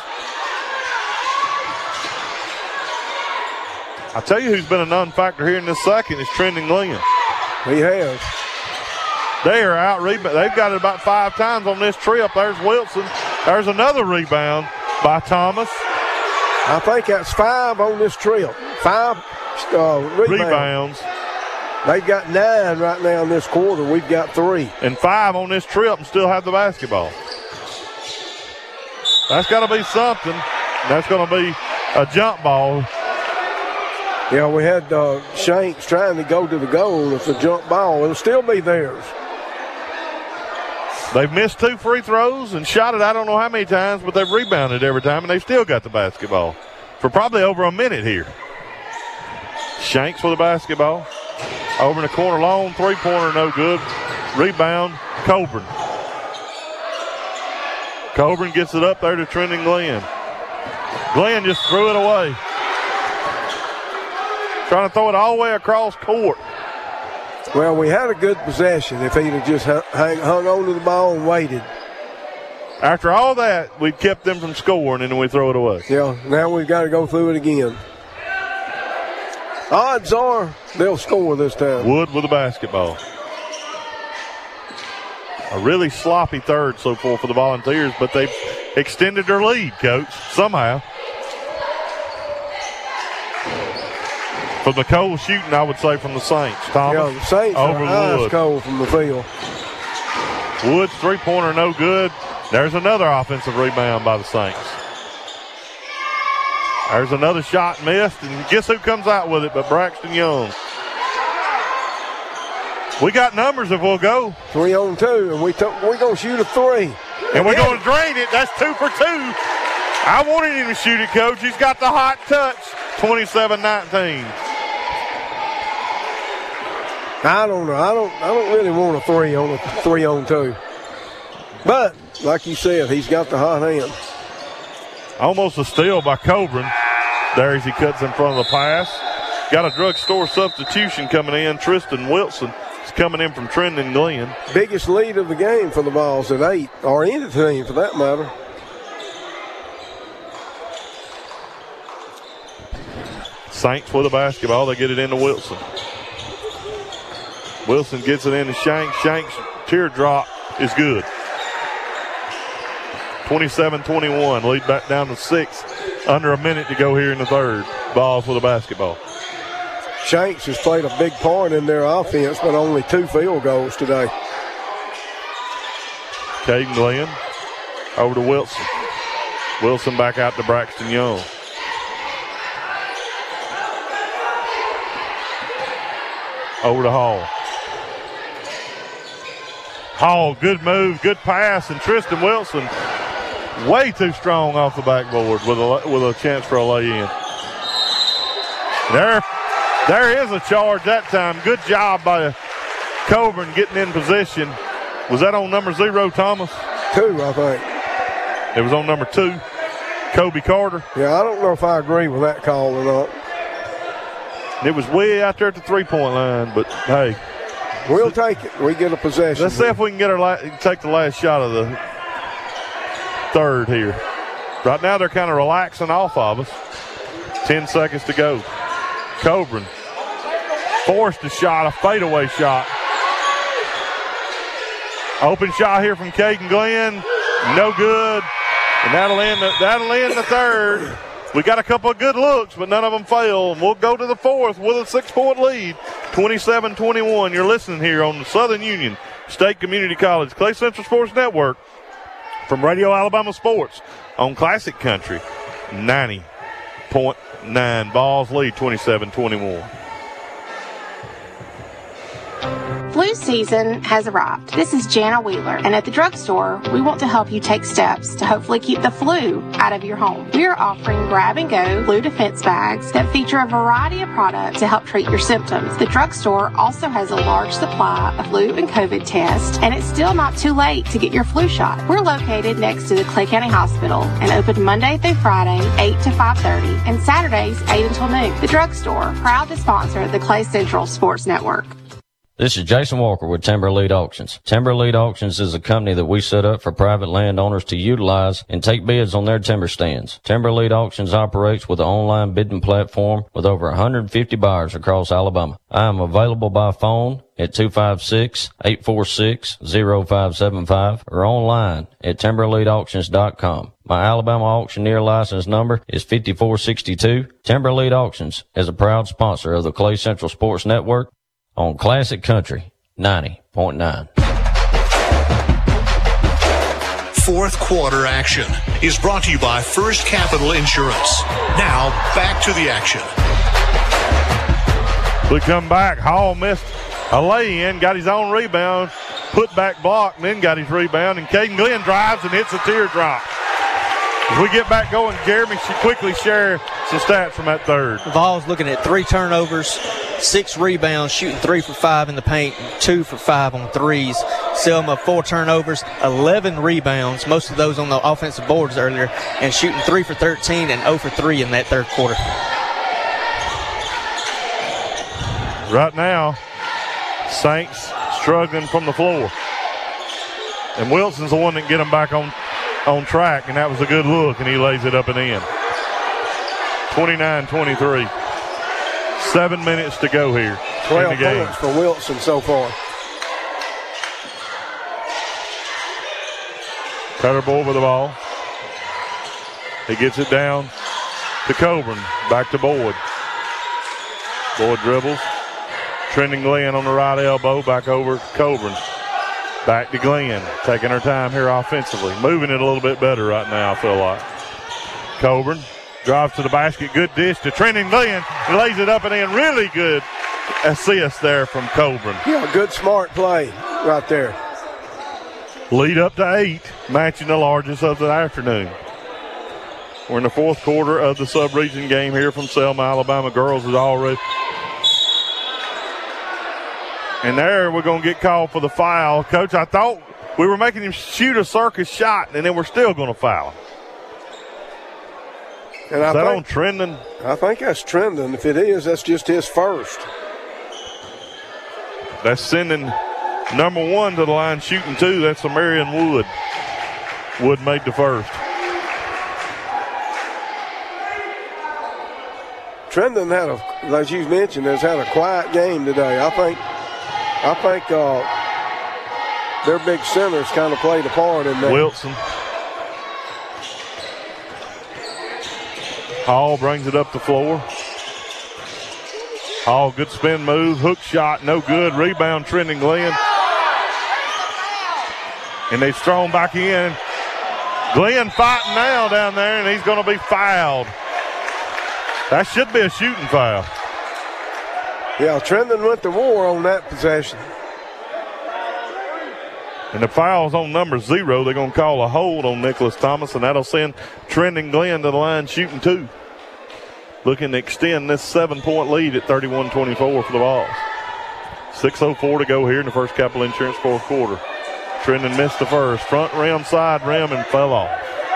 I tell you who's been a non-factor here in this second is Trendon Glenn. He has. They are out rebound. They've got it about 5 times on this trip. There's Wilson. There's another rebound by Thomas. I think that's 5 on this trip. 5 rebounds. They've got 9 right now in this quarter. We've got 3. And 5 on this trip and still have the basketball. That's got to be something. That's going to be a jump ball. Yeah, we had Shanks trying to go to the goal. It's a jump ball. It'll still be theirs. They've missed 2 free throws and shot it I don't know how many times, but they've rebounded every time, and they've still got the basketball for probably over a minute here. Shanks with the basketball. Over in the corner, long three-pointer, no good. Rebound, Coburn. Coburn gets it up there to Trendon Glenn. Glenn just threw it away. Trying to throw it all the way across court. Well, we had a good possession if he'd have just hung on to the ball and waited. After all that, we kept them from scoring, and then we throw it away. Yeah, now we've got to go through it again. Odds are they'll score this time. Wood with the basketball. A really sloppy third so far for the Volunteers, but they've extended their lead, Coach, somehow. From the cold shooting, I would say, from the Saints. Thomas, yeah, the Saints over are Wood. Cold from the field. Wood's three-pointer, no good. There's another offensive rebound by the Saints. There's another shot missed, and guess who comes out with it but Braxton Young. We got numbers if we'll go. 3 on 2, and we're going to shoot a 3. And we're going to drain it. That's 2 for 2. I wanted him to shoot it, Coach. He's got the hot touch. 27-19. I don't know. I don't really want a 3 on a 3 on 2. But like you said, he's got the hot hand. Almost a steal by Coburn. There as he cuts in front of the pass. Got a drugstore substitution coming in. Tristan Wilson is coming in from Trendon Glenn. Biggest lead of the game for the Vols at 8, or any team for that matter. Saints with the basketball. They get it into Wilson. Wilson gets it into Shanks. Shanks' teardrop is good. 27-21. Lead back down to 6. Under a minute to go here in the third. Vols with the basketball. Shanks has played a big part in their offense, but only 2 field goals today. Caden Glenn over to Wilson. Wilson back out to Braxton Young. Over to Hall. Hall, good move, good pass, and Tristan Wilson way too strong off the backboard with a chance for a lay-in. There is a charge that time. Good job by Coburn getting in position. Was that on number 0, Thomas? 2, I think. It was on number 2, Kobe Carter. Yeah, I don't know if I agree with that call or not. It was way out there at the three-point line, but hey. We'll take it. We get a possession. Let's see if we can take the last shot of the third here. Right now they're kind of relaxing off of us. 10 seconds to go. Coburn forced a shot, a fadeaway shot. Open shot here from Caden Glenn. No good. And that'll end the third. We got a couple of good looks, but none of them fail. We'll go to the fourth with a 6-point lead, 27-21. You're listening here on the Southern Union State Community College Clay Central Sports Network from Radio Alabama Sports on Classic Country 90.9. Vols lead 27-21. Flu season has arrived. This is Jana Wheeler, and at the drugstore, we want to help you take steps to hopefully keep the flu out of your home. We are offering grab-and-go flu defense bags that feature a variety of products to help treat your symptoms. The drugstore also has a large supply of flu and COVID tests, and it's still not too late to get your flu shot. We're located next to the Clay County Hospital and open Monday through Friday, 8 to 5:30, and Saturdays, 8 until noon. The drugstore, proud to sponsor the Clay Central Sports Network. This is Jason Walker with Timber Elite Auctions. Timber Elite Auctions is a company that we set up for private landowners to utilize and take bids on their timber stands. Timber Elite Auctions operates with an online bidding platform with over 150 buyers across Alabama. I am available by phone at 256-846-0575 or online at timbereliteauctions.com. My Alabama auctioneer license number is 5462. Timber Elite Auctions is a proud sponsor of the Clay Central Sports Network on Classic Country 90.9. Fourth quarter action is brought to you by First Capital Insurance. Now back to the action. We come back. Hall missed a lay-in, got his own rebound, put back block, and then got his rebound, and Caden Glenn drives and hits a teardrop. As we get back going, Jeremy should quickly share some stats from that third. The Vols looking at 3 turnovers, 6 rebounds, shooting 3 for 5 in the paint, 2 for 5 on threes. Selma 4 turnovers, 11 rebounds, most of those on the offensive boards earlier, and shooting 3 for 13 and 0 for 3 in that third quarter. Right now, Saints struggling from the floor. And Wilson's the one that get them back on track, and that was a good look, and he lays it up and in. 29-23. 7 minutes to go here 12 in the game. points for Wilson so far. Cutterbull with the ball. He gets it down to Coburn. Back to Boyd. Boyd dribbles. Trending Glenn on the right elbow. Back over to Coburn. Back to Glenn. Taking her time here offensively. Moving it a little bit better right now, I feel like. Coburn drives to the basket. Good dish to Trending Glenn. He lays it up and in. Really good assist there from Coburn. Yeah, good smart play right there. Lead up to 8, matching the largest of the afternoon. We're in the fourth quarter of the sub-region game here from Selma. Alabama girls is already. And there we're going to get called for the foul. Coach, I thought we were making him shoot a circus shot, and then we're still going to foul him. And is that on Trendon? I think that's Trendon. If it is, that's just his first. That's sending number 1 to the line shooting 2. That's a Marion Wood. Wood made the first. Trendon had as you mentioned, has had a quiet game today. I think their big centers kind of played a part in that. Wilson. Hall brings it up the floor. Hall, good spin move. Hook shot, no good. Rebound, Trendon Glenn. And they've thrown back in. Glenn fighting now down there, and he's going to be fouled. That should be a shooting foul. Yeah, Trendon went to war on that possession. And the foul's on number 0. They're going to call a hold on Nicholas Thomas, and that'll send Trendon Glenn to the line shooting 2. Looking to extend this 7-point lead at 31-24 for the Vols. 6:04 to go here in the First Capital Insurance fourth quarter. Trendon missed the first. Front rim, side rim, and fell off.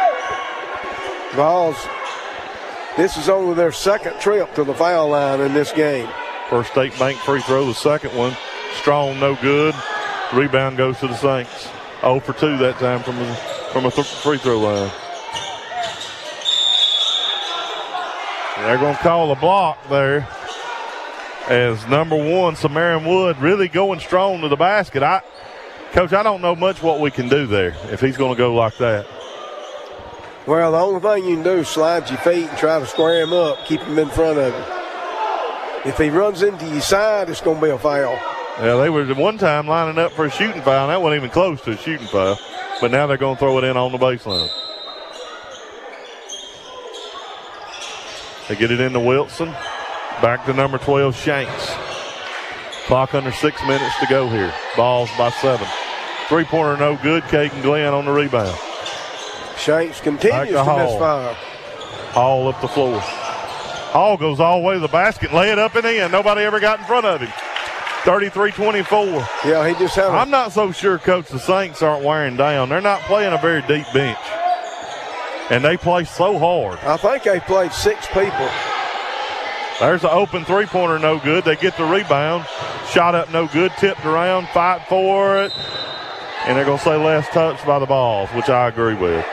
Vols, this is only their second trip to the foul line in this game. First State Bank free throw, the second one. Strong, no good. Rebound goes to the Saints. 0 for 2 that time from a free throw line. And they're going to call a block there as number 1, Samarian Wood, really going strong to the basket. Coach, I don't know much what we can do there if he's going to go like that. Well, the only thing you can do is slide your feet and try to square him up, keep him in front of you. If he runs into your side, it's going to be a foul. Yeah, they were at one time lining up for a shooting foul, and that wasn't even close to a shooting foul. But now they're going to throw it in on the baseline. They get it into Wilson. Back to number 12, Shanks. Clock under 6 minutes to go here. Vols by 7. Three-pointer no good. Caden Glenn on the rebound. Shanks continues to misfire. Hall up the floor. Hall goes all the way to the basket, lay it up and in. Nobody ever got in front of him. 33-24. Yeah, he just had I'm not so sure, Coach, the Saints aren't wearing down. They're not playing a very deep bench. And they play so hard. I think they played 6 people. There's an open three-pointer, no good. They get the rebound. Shot up, no good. Tipped around, fight for it. And they're going to say last touch by the Vols, which I agree with.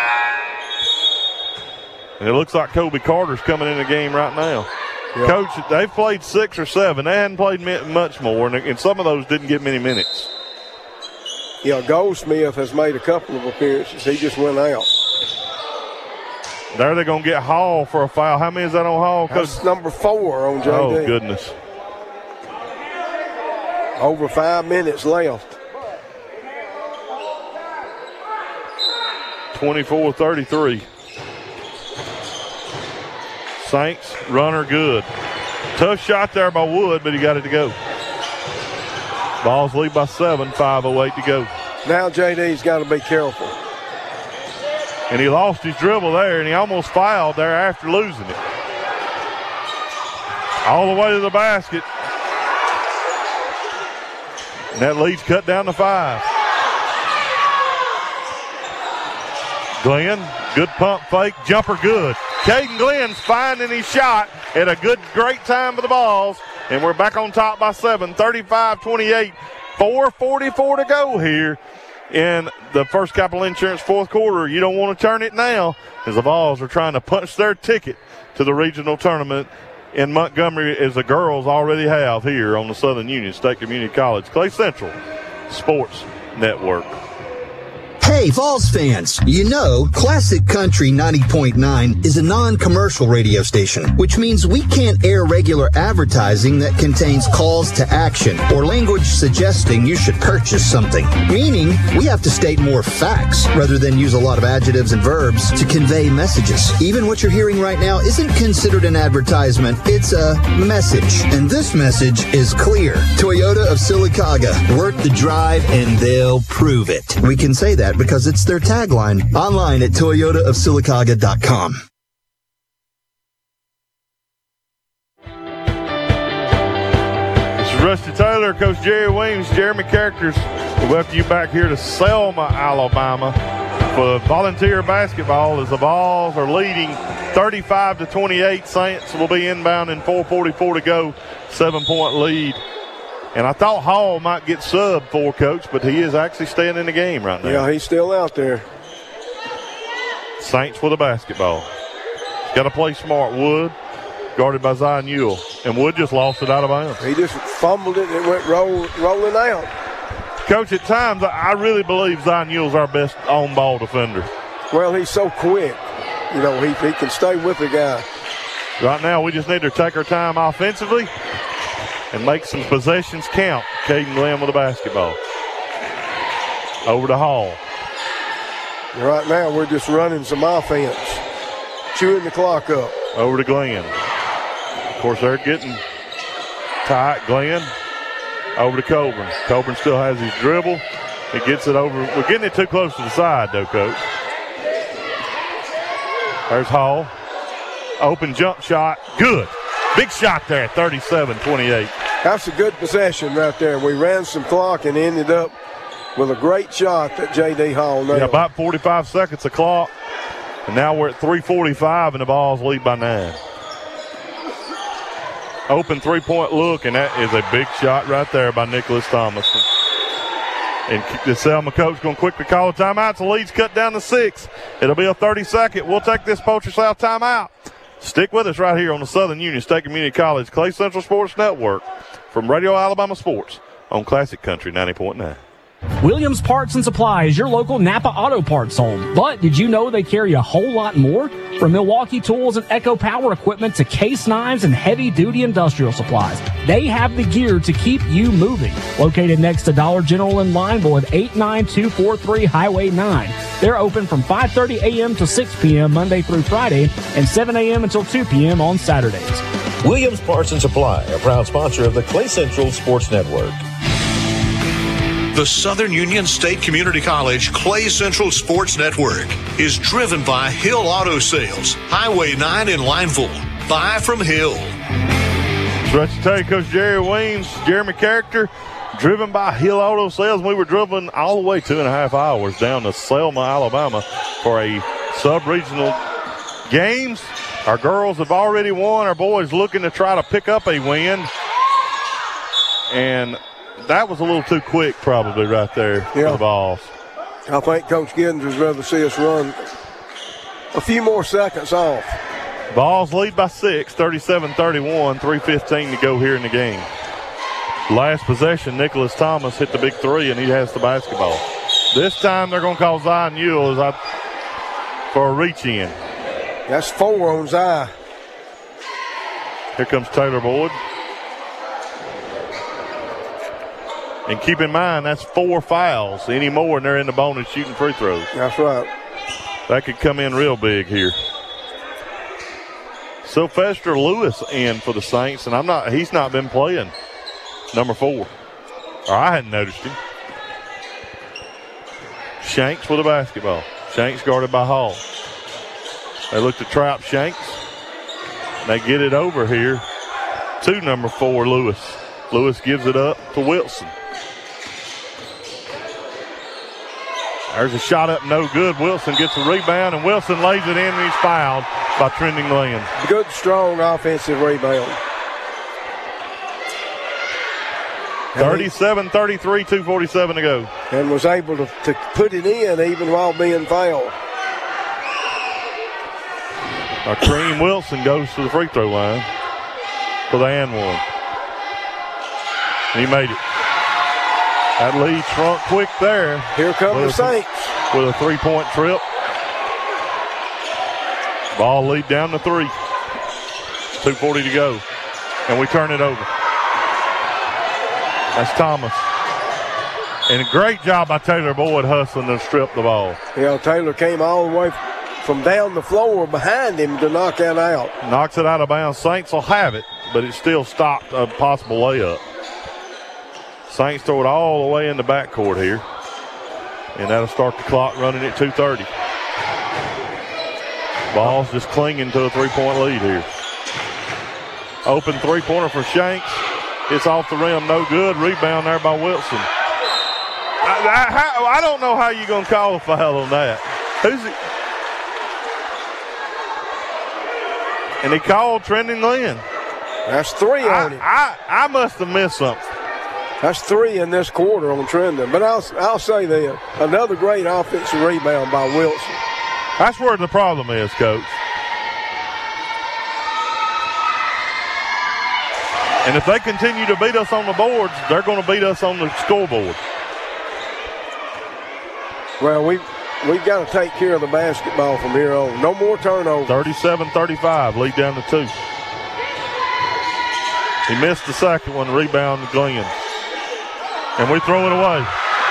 And it looks like Kobe Carter's coming in the game right now. Yep. Coach, they've played 6 or 7. They hadn't played much more, and some of those didn't get many minutes. Yeah, Goldsmith has made a couple of appearances. He just went out. There they're going to get Hall for a foul. How many is that on Hall? That's number 4 on JD. Oh, goodness. Over 5 minutes left. 24-33. Saints, runner good. Tough shot there by Wood, but he got it to go. Vols lead by 7, 5:08 to go. Now JD's got to be careful. And he lost his dribble there, and he almost fouled there after losing it. All the way to the basket. And that lead's cut down to 5. Glenn, good pump fake, jumper good. Caden Glenn's finding his shot at a great time for the Vols. And we're back on top by 7, 35-28, 4:44 to go here in the First Capital Insurance fourth quarter. You don't want to turn it now as the Vols are trying to punch their ticket to the regional tournament in Montgomery, as the girls already have here on the Southern Union State Community College Clay Central Sports Network. Hey, Vols fans, you know, Classic Country 90.9 is a non-commercial radio station, which means we can't air regular advertising that contains calls to action or language suggesting you should purchase something. Meaning, we have to state more facts rather than use a lot of adjectives and verbs to convey messages. Even what you're hearing right now isn't considered an advertisement, it's a message. And this message is clear. Toyota of Sylacauga, work the drive and they'll prove it. We can say that because it's their tagline. Online at toyotaofsylacauga.com. This is Rusty Taylor, Coach Jerry Weems, Jeremy Characters. We welcome you back here to Selma, Alabama for Volunteer basketball as the Vols are leading 35-28. Saints will be inbound in 4:44 to go, 7-point lead. And I thought Hall might get subbed for, Coach, but he is actually staying in the game right now. Yeah, he's still out there. Saints with a basketball. He's got to play smart. Wood, guarded by Zion Ewell. And Wood just lost it out of bounds. He just fumbled it and it went rolling out. Coach, at times I really believe Zion Ewell's our best on-ball defender. Well, he's so quick. You know, he can stay with the guy. Right now, we just need to take our time offensively and make some possessions count. Caden Glenn with a basketball. Over to Hall. Right now, we're just running some offense, chewing the clock up. Over to Glenn. Of course, they're getting Tight, Glenn. Over to Coburn. Coburn still has his dribble. He gets it over. We're getting it too close to the side, though, Coach. There's Hall. Open jump shot. Good. Big shot there, 37-28. That's a good possession right there. We ran some clock and ended up with a great shot that J.D. Hall nailed. Yeah, about 45 seconds of clock. And now we're at 3:45 and the Vols lead by 9. Open three-point look, and that is a big shot right there by Nicholas Thomas. And the Selma coach going to quickly call a timeout. The lead's cut down to 6. It'll be a 30-second. We'll take this Poacher South timeout. Stick with us right here on the Southern Union State Community College Clay Central Sports Network from Radio Alabama Sports on Classic Country 90.9. Williams Parts and Supply is your local Napa Auto Parts home. But did you know they carry a whole lot more? From Milwaukee Tools and Echo Power equipment to case knives and heavy-duty industrial supplies, they have the gear to keep you moving. Located next to Dollar General in Lineville at 89243 Highway 9. They're open from 5:30 a.m. to 6 p.m. Monday through Friday and 7 a.m. until 2 p.m. on Saturdays. Williams Parts and Supply, a proud sponsor of the Clay Central Sports Network. The Southern Union State Community College Clay Central Sports Network is driven by Hill Auto Sales, Highway 9 in Lineville. Buy from Hill. Stretch to tell you, Coach Jerry Weems, Jeremy Character, driven by Hill Auto Sales. We were driven all the way 2.5 hours down to Selma, Alabama for a sub-regional games. Our girls have already won. Our boys looking to try to pick up a win. And that was a little too quick probably right there for the Vols. I think Coach Giddens would rather see us run a few more seconds off. Vols lead by 6, 37-31, 3:15 to go here in the game. Last possession, Nicholas Thomas hit the big three, and he has the basketball. This time they're going to call Zion Ewell for a reach-in. That's 4 on Zion. Here comes Taylor Boyd. And keep in mind, that's 4 fouls. Any more, and they're in the bonus shooting free throws. That's right. That could come in real big here. Sylvester Lewis in for the Saints, and he's not been playing. Number 4. Or I hadn't noticed him. Shanks with the basketball. Shanks guarded by Hall. They look to trap Shanks. They get it over here to number 4, Lewis. Lewis gives it up to Wilson. There's a shot up, no good. Wilson gets a rebound, and Wilson lays it in, and he's fouled by Trending Glenn. Good, strong offensive rebound. 37-33, 2:47 to go. And was able to put it in even while being fouled. Kareem Wilson goes to the free throw line for the and one. He made it. That lead shrunk quick there. Here come the Saints. With a 3-point trip. Ball lead down to 3. 2:40 to go. And we turn it over. That's Thomas. And a great job by Taylor Boyd hustling to strip the ball. Yeah, Taylor came all the way from down the floor behind him to knock that out. Knocks it out of bounds. Saints will have it, but it still stopped a possible layup. Saints throw it all the way in the backcourt here. And that'll start the clock running at 2:30. Ball's just clinging to a 3-point lead here. Open three-pointer for Shanks. It's off the rim, no good. Rebound there by Wilson. I don't know how you're going to call a foul on that. Who's it? And he called Trending Glenn. That's 3 on him. I must have missed something. That's 3 in this quarter on Trendon. But I'll say that. Another great offensive rebound by Wilson. That's where the problem is, Coach. And if they continue to beat us on the boards, they're going to beat us on the scoreboard. Well, we've got to take care of the basketball from here on. No more turnovers. 37-35, lead down to 2. He missed the second one, rebound to Glenn. And we throw it away.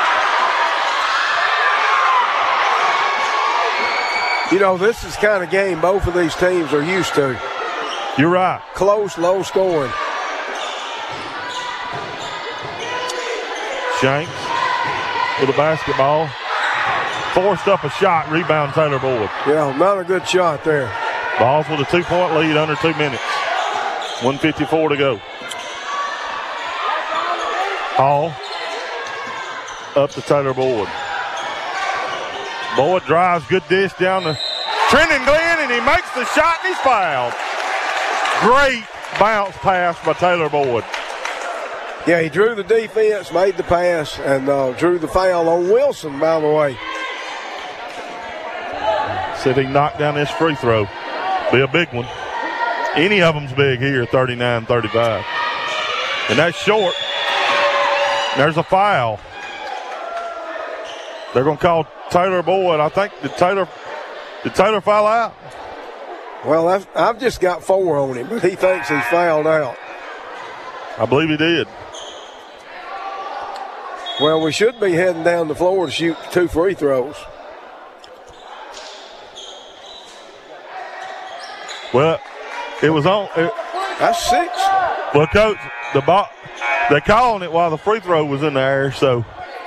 You know, this is the kind of game both of these teams are used to. You're right. Close, low scoring. Shanks with the basketball. Forced up a shot, rebound Taylor Boyd. Yeah, not a good shot there. Balls with a 2-point lead under 2 minutes. 1:54 to go. Hall up to Taylor Boyd. Boyd drives, good dish down to Trenton Glenn, and he makes the shot, and he's fouled. Great bounce pass by Taylor Boyd. Yeah, he drew the defense, made the pass, and drew the foul on Wilson, by the way. See if he can knock down this free throw. Be a big one. Any of them's big here, 39-35. And that's short. There's a foul. They're going to call Taylor Boyd. I think, did Taylor foul out? Well, I've just got 4 on him, but he thinks he's fouled out. I believe he did. Well, we should be heading down the floor to shoot 2 free throws. Well, it was on. That's 6. Well, Coach, they're calling it while the free throw was in the air, so.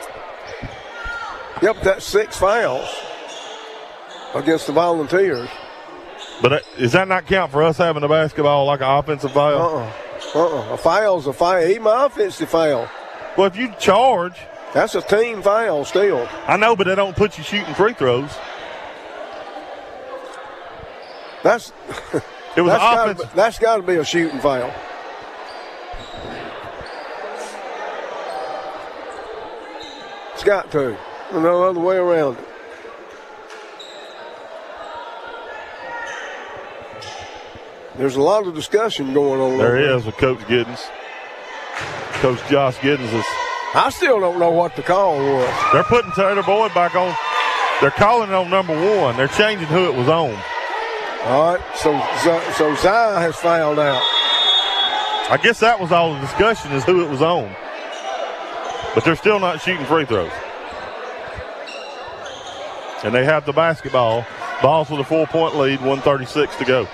Yep, that's 6 fouls against the Volunteers. But does that not count for us having the basketball like an offensive foul? A foul's a foul. Even my offensive foul. Well, if you charge. That's a team foul still. I know, but they don't put you shooting free throws. That's got to be a shooting foul. It's got to. No other way around it. There's a lot of discussion going on. There is with Coach Giddens. Coach Josh Giddens is. I still don't know what the call was. They're putting Taylor Boyd back on. They're calling it on number 1. They're changing who it was on. All right, so Zai has fouled out. I guess that was all the discussion is who it was on. But they're still not shooting free throws. And they have the basketball. Balls with a 4-point lead, 1:36 to go.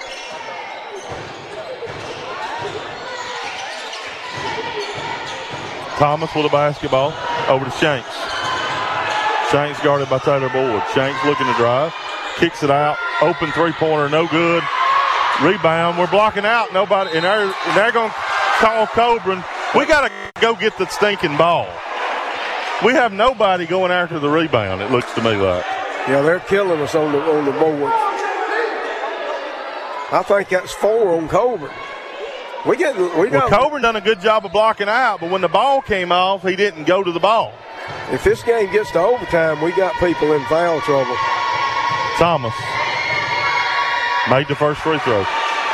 Thomas with the basketball over to Shanks. Shanks guarded by Taylor Boyd. Shanks looking to drive. Kicks it out. Open three-pointer, no good. Rebound. We're blocking out. Nobody. And they're going to call Coburn. We got to go get the stinking ball. We have nobody going after the rebound, it looks to me like. Yeah, they're killing us on the board. I think that's 4 on Coburn. Coburn done a good job of blocking out, but when the ball came off, he didn't go to the ball. If this game gets to overtime, we got people in foul trouble. Thomas made the first free throw.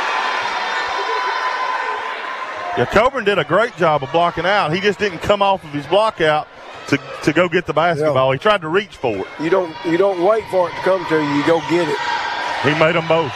Yeah, Coburn did a great job of blocking out. He just didn't come off of his block out to go get the basketball. Yeah. He tried to reach for it. You don't wait for it to come to you. You go get it. He made them both.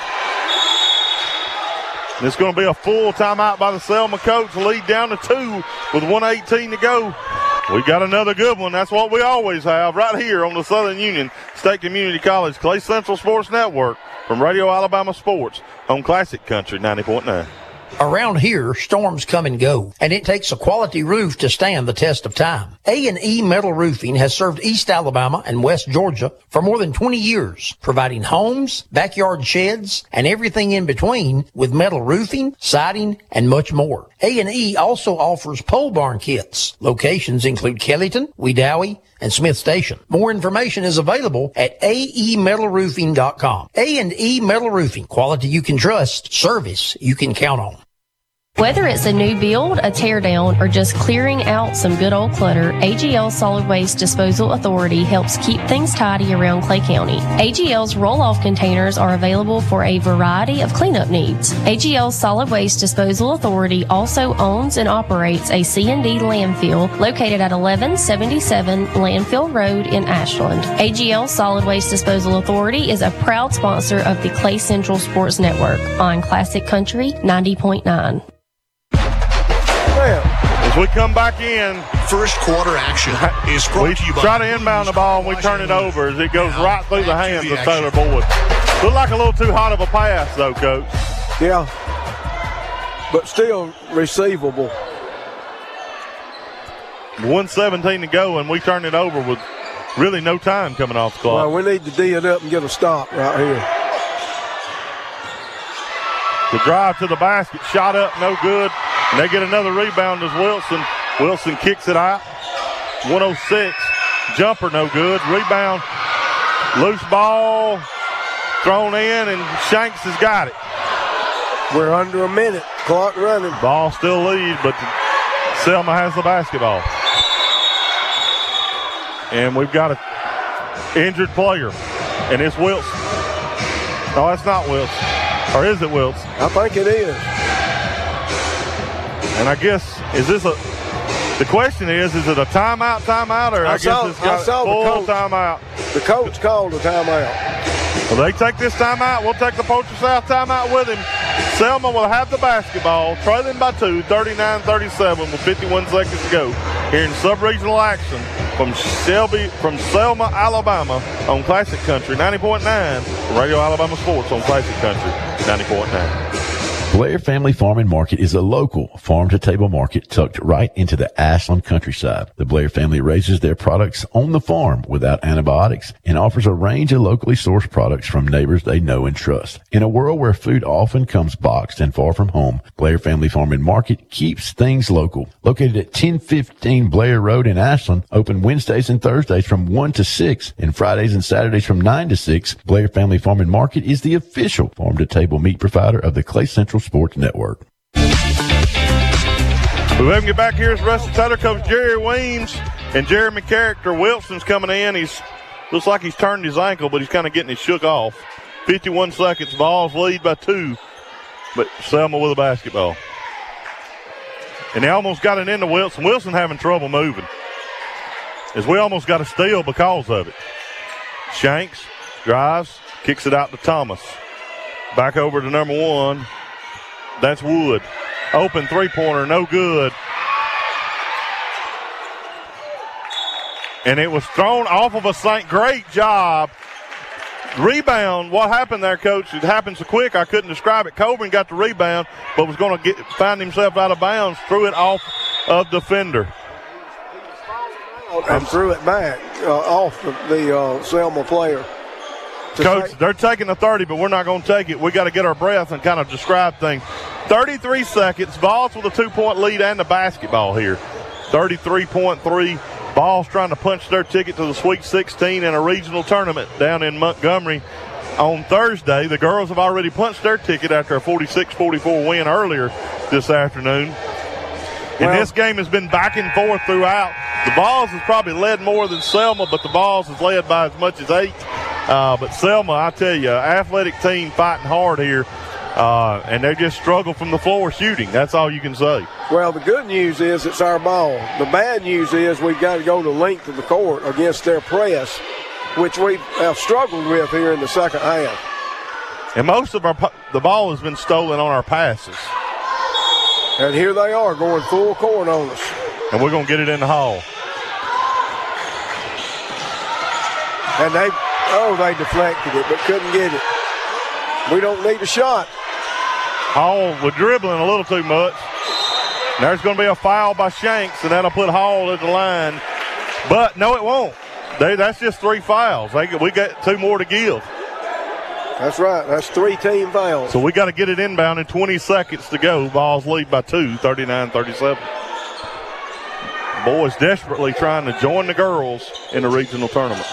And it's going to be a full timeout by the Selma Coach. Lead down to 2 with 1:18 to go. We got another good one. That's what we always have right here on the Southern Union State Community College Clay Central Sports Network from Radio Alabama Sports on Classic Country 90.9. Around here, storms come and go, and it takes a quality roof to stand the test of time. A&E Metal Roofing has served East Alabama and West Georgia for more than 20 years, providing homes, backyard sheds, and everything in between with metal roofing, siding, and much more. A&E also offers pole barn kits. Locations include Kellyton, Wedowee, and Smith Station. More information is available at aemetalroofing.com. A&E Metal Roofing, quality you can trust, service you can count on. Whether it's a new build, a tear down, or just clearing out some good old clutter, AGL Solid Waste Disposal Authority helps keep things tidy around Clay County. AGL's roll-off containers are available for a variety of cleanup needs. AGL Solid Waste Disposal Authority also owns and operates a C&D landfill located at 1177 Landfill Road in Ashland. AGL Solid Waste Disposal Authority is a proud sponsor of the Clay Central Sports Network on Classic Country 90.9. As we come back in, first quarter action is brought to you by. We try to inbound the ball and we turn it over as it goes right through the hands of Taylor Boyd. Looked like a little too hot of a pass, though, Coach. Yeah, but still receivable. 1:17 to go, and we turned it over with really no time coming off the clock. Well, we need to D it up and get a stop right here. The drive to the basket, shot up, no good. And they get another rebound as Wilson. Wilson kicks it out. 106. Jumper, no good. Rebound. Loose ball thrown in, and Shanks has got it. We're under a minute. Clock running. Ball still lead, but Selma has the basketball. And we've got an injured player, and it's Wilson. No, that's not Wilson. Or is it Wilson? I think it is. And I guess, the question is it a timeout, or I guess it's got full timeout? The coach called a timeout. Well, they take this timeout. We'll take the Poacher South timeout with him. Selma will have the basketball, trailing by 2, 39-37 with 51 seconds to go. Here in sub-regional action from Selma, Alabama on Classic Country 90.9. Radio Alabama Sports on Classic Country 90.9. Blair Family Farm and Market is a local farm-to-table market tucked right into the Ashland countryside. The Blair family raises their products on the farm without antibiotics and offers a range of locally sourced products from neighbors they know and trust. In a world where food often comes boxed and far from home, Blair Family Farm and Market keeps things local. Located at 1015 Blair Road in Ashland, open Wednesdays and Thursdays from 1 to 6 and Fridays and Saturdays from 9 to 6. Blair Family Farm and Market is the official farm-to-table meat provider of the Clay Central Sports Network. We welcome you back here as Rusty Taylor, Coach Jerry Weems and Jeremy Character. Wilson's coming in. Looks like he's turned his ankle, but he's kind of getting it shook off. 51 seconds. Vols lead by 2, but Selma with a basketball. And they almost got it into Wilson. Wilson having trouble moving, as we almost got a steal because of it. Shanks drives, kicks it out to Thomas. Back over to number 1. That's Wood. Open three-pointer, no good. And it was thrown off of a St. Great job. Rebound. What happened there, Coach? It happened so quick I couldn't describe it. Coburn got the rebound, but was going to find himself out of bounds, threw it off of defender. And threw it back off the Selma player. Coach, they're taking the 30, but we're not going to take it. We got to get our breath and kind of describe things. 33 seconds. Vols with a 2-point lead and the basketball here. 33.3. Vols trying to punch their ticket to the Sweet 16 in a regional tournament down in Montgomery on Thursday. The girls have already punched their ticket after a 46-44 win earlier this afternoon. And this game has been back and forth throughout. The Vols has probably led more than Selma, but the Vols has led by as much as 8. But Selma, I tell you, athletic team fighting hard here, and they just struggle from the floor shooting. That's all you can say. Well, the good news is it's our ball. The bad news is we've got to go the length of the court against their press, which we have struggled with here in the second half. And most of the ball has been stolen on our passes. And here they are going full court on us. And we're going to get it in the hall. And they deflected it, but couldn't get it. We don't need a shot. Hall was dribbling a little too much. There's going to be a foul by Shanks, and that'll put Hall at the line. But, no, it won't. That's just 3 fouls. We got 2 more to give. That's right. That's 3 team fouls. So we got to get it inbound in 20 seconds to go. Vols lead by 2, 39-37. Boys desperately trying to join the girls in the regional tournament.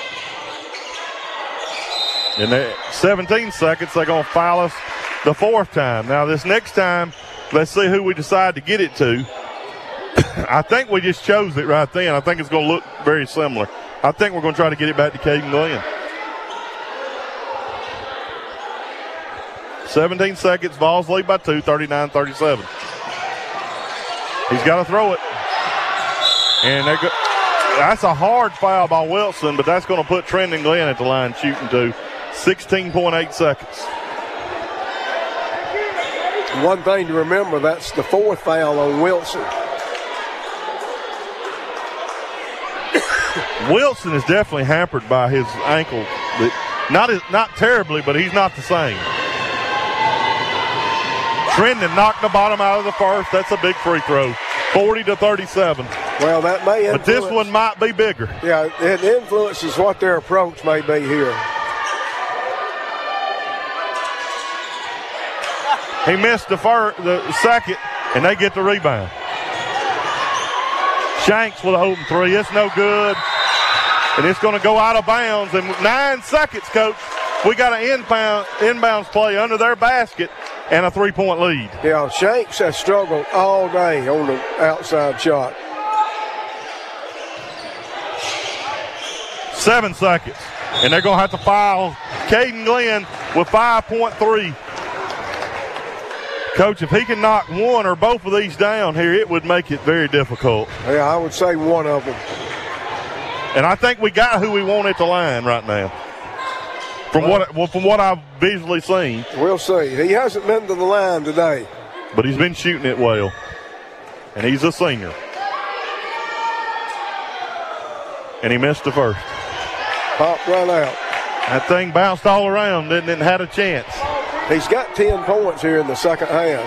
In 17 seconds, they're going to foul us the 4th time. Now, this next time, let's see who we decide to get it to. I think we just chose it right then. I think it's going to look very similar. I think we're going to try to get it back to Caden Glenn. 17 seconds. Vols lead by 2, 39-37. He's got to throw it. And that's a hard foul by Wilson, but that's going to put Trendon Glenn at the line shooting to 16.8 seconds. One thing to remember, that's the 4th foul on Wilson. Wilson is definitely hampered by his ankle. Not terribly, but he's not the same. Trendon knocked the bottom out of the first. That's a big free throw. 40-37. Well, that may influence. But this one might be bigger. Yeah, it influences what their approach may be here. He missed the second, and they get the rebound. Shanks with an open three. It's no good. And it's going to go out of bounds. And 9 seconds, Coach. We got an inbounds play under their basket and a 3-point lead. Yeah, Shanks has struggled all day on the outside shot. 7 seconds. And they're going to have to foul Caden Glenn with 5.3. Coach, if he can knock one or both of these down here, it would make it very difficult. Yeah, I would say one of them. And I think we got who we want at the line right now. From what I've visually seen. We'll see. He hasn't been to the line today. But he's been shooting it well. And he's a senior. And he missed the first. Popped right out. That thing bounced all around, didn't it? Had a chance. He's got 10 points here in the second half.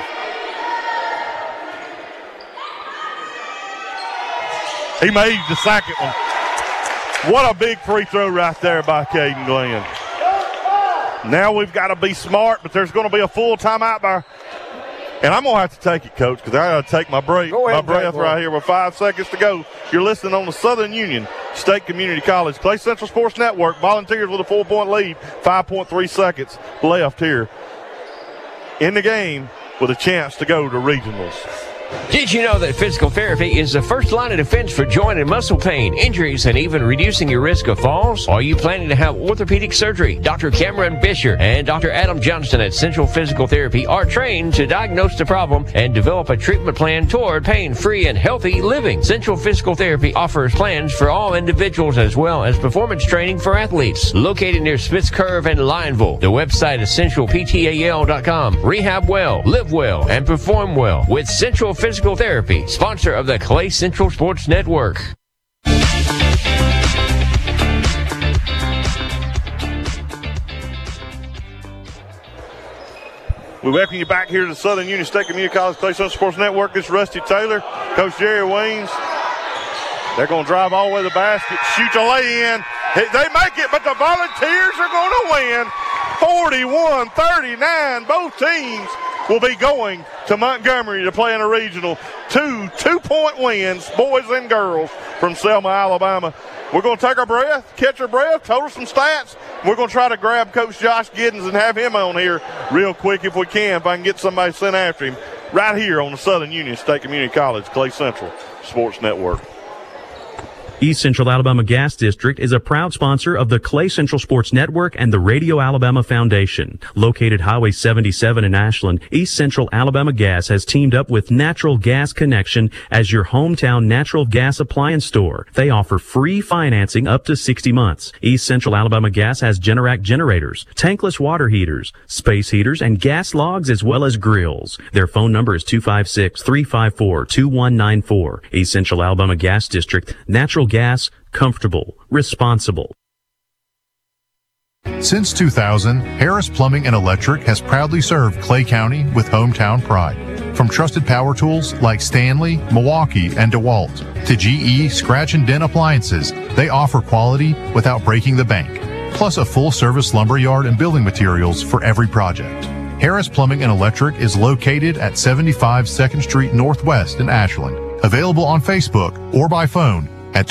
He made the second one. What a big free throw right there by Caden Glenn. Now we've got to be smart, but there's going to be a full timeout by. And I'm going to have to take it, Coach, because I got to take my breath right here with 5 seconds to go. You're listening on the Southern Union State Community College Clay Central Sports Network. Volunteers with a 4-point lead. 5.3 seconds left here in the game with a chance to go to regionals. Did you know that physical therapy is the first line of defense for joint and muscle pain, injuries, and even reducing your risk of falls? Are you planning to have orthopedic surgery? Dr. Cameron Bisher and Dr. Adam Johnston at Central Physical Therapy are trained to diagnose the problem and develop a treatment plan toward pain-free and healthy living. Central Physical Therapy offers plans for all individuals as well as performance training for athletes. Located near Smith's Curve and Lineville. The website is centralptal.com. Rehab well, live well, and perform well with Central Physical Therapy, sponsor of the Clay Central Sports Network. We welcome you back here to the Southern Union State Community College Clay Central Sports Network. This is Rusty Taylor, Coach Jerry Weems. They're going to drive all the way to the basket, shoot a lay-in. They make it, but the Volunteers are going to win 41-39. Both teams will be going to Montgomery to play in a regional. Two-point wins, boys and girls, from Selma, Alabama. We're going to take our breath, catch our breath, total some stats. We're going to try to grab Coach Josh Giddens and have him on here real quick if we can, if I can get somebody sent after him, right here on the Southern Union State Community College Clay Central Sports Network. East Central Alabama Gas District is a proud sponsor of the Clay Central Sports Network and the Radio Alabama Foundation. Located Highway 77 in Ashland, East Central Alabama Gas has teamed up with Natural Gas Connection as your hometown natural gas appliance store. They offer free financing up to 60 months. East Central Alabama Gas has Generac generators, tankless water heaters, space heaters, and gas logs as well as grills. Their phone number is 256-354-2194. East Central Alabama Gas District, natural gas, comfortable, responsible. Since 2000, Harris Plumbing and Electric has proudly served Clay County with hometown pride. From trusted power tools like Stanley, Milwaukee, and DeWalt to GE scratch and dent appliances, they offer quality without breaking the bank. Plus a full-service lumber yard and building materials for every project. Harris Plumbing and Electric is located at 75 2nd Street Northwest in Ashland. Available on Facebook or by phone at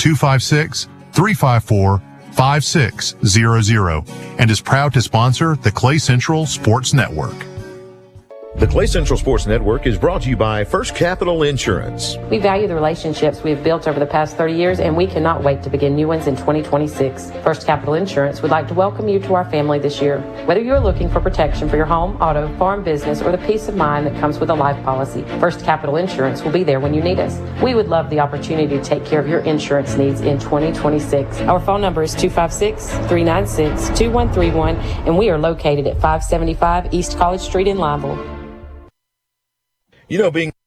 256-354-5600 and is proud to sponsor the Clay Central Sports Network. The Clay Central Sports Network is brought to you by First Capital Insurance. We value the relationships we have built over the past 30 years, and we cannot wait to begin new ones in 2026. First Capital Insurance would like to welcome you to our family this year. Whether you're looking for protection for your home, auto, farm, business, or the peace of mind that comes with a life policy, First Capital Insurance will be there when you need us. We would love the opportunity to take care of your insurance needs in 2026. Our phone number is 256-396-2131, and we are located at 575 East College Street in Lineville. You know, being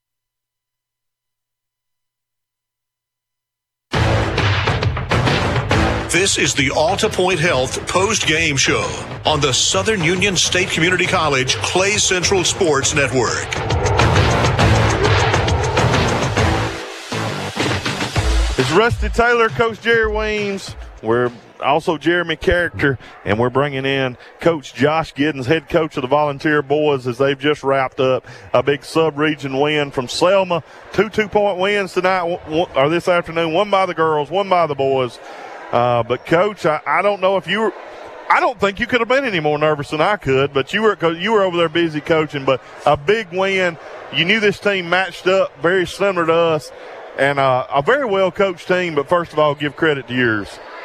This is the Alta Point Health post-game show on the Southern Union State Community College Clay Central Sports Network. It's Rusty Taylor, Coach Jerry Weems. We're also Jeremy Character, and we're bringing in Coach Josh Giddens, head coach of the Volunteer Boys, as they've just wrapped up a big sub-region win from Selma. 2 2-point wins tonight, or this afternoon, one by the girls, one by the boys. But, Coach, I don't know if you were – I don't think you could have been any more nervous than I could, but you were over there busy coaching. But a big win. You knew this team matched up very similar to us, and a very well-coached team. But, first of all, give credit to yours.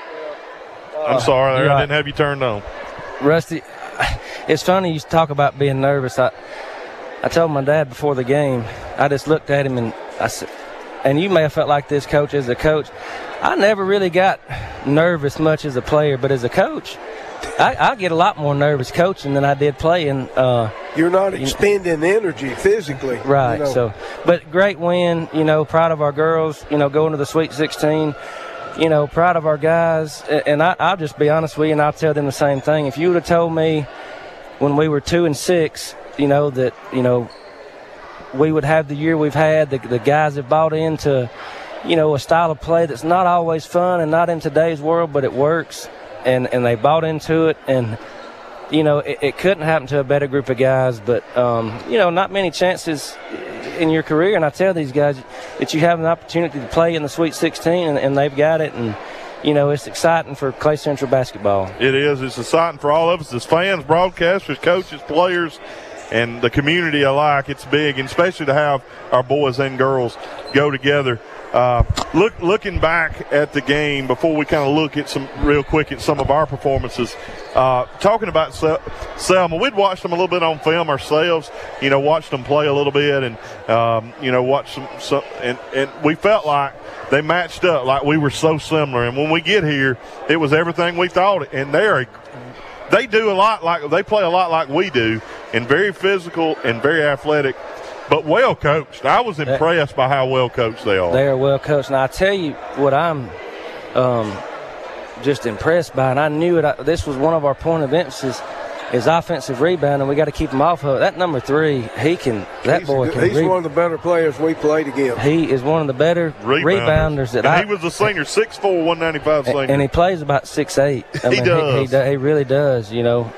I'm sorry, I didn't have you turned on. Rusty, it's funny you talk about being nervous. I told my dad before the game, I just looked at him and I said, and you may have felt like this, Coach, as a coach, I never really got nervous much as a player, but as a coach, I get a lot more nervous coaching than I did playing. You're not expending energy physically. Right, but great win, proud of our girls, going to the Sweet 16. Proud of our guys, and I'll just be honest with you, and I'll tell them the same thing. If you would have told me when we were 2-6, that we would have the year we've had, the guys have bought into, a style of play that's not always fun and not in today's world, but it works, and they bought into it, and it couldn't happen to a better group of guys, but not many chances in your career, and I tell these guys that you have an opportunity to play in the Sweet 16, and they've got it, and it's exciting for Clay Central basketball. It is. It's exciting for all of us as fans, broadcasters, coaches, players, and the community alike. It's big, and especially to have our boys and girls go together. Looking back at the game before we kind of look at some of our performances, talking about Selma, we'd watched them a little bit on film ourselves, watched them play a little bit, and watched some and we felt like they matched up, like we were so similar. And when we get here, it was everything we thought. And they play a lot like we do, and very physical and very athletic. But well coached. I was impressed by how well coached they are. They are well coached. And I tell you what I'm just impressed by, and I knew it. This was one of our point of emphasis is offensive rebound, and we got to keep him off of it. That number 3, he can. That boy can. He's one of the better players we played against. He is one of the better rebounders that he was a senior, 6'4", 195 senior, and he plays about 6'8". He does. He really does.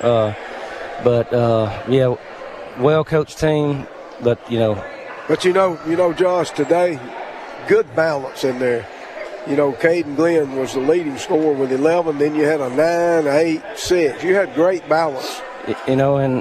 Well coached team. But Josh, today, good balance in there. Caden Glenn was the leading scorer with 11. Then you had a 9, 8, 6. You had great balance. And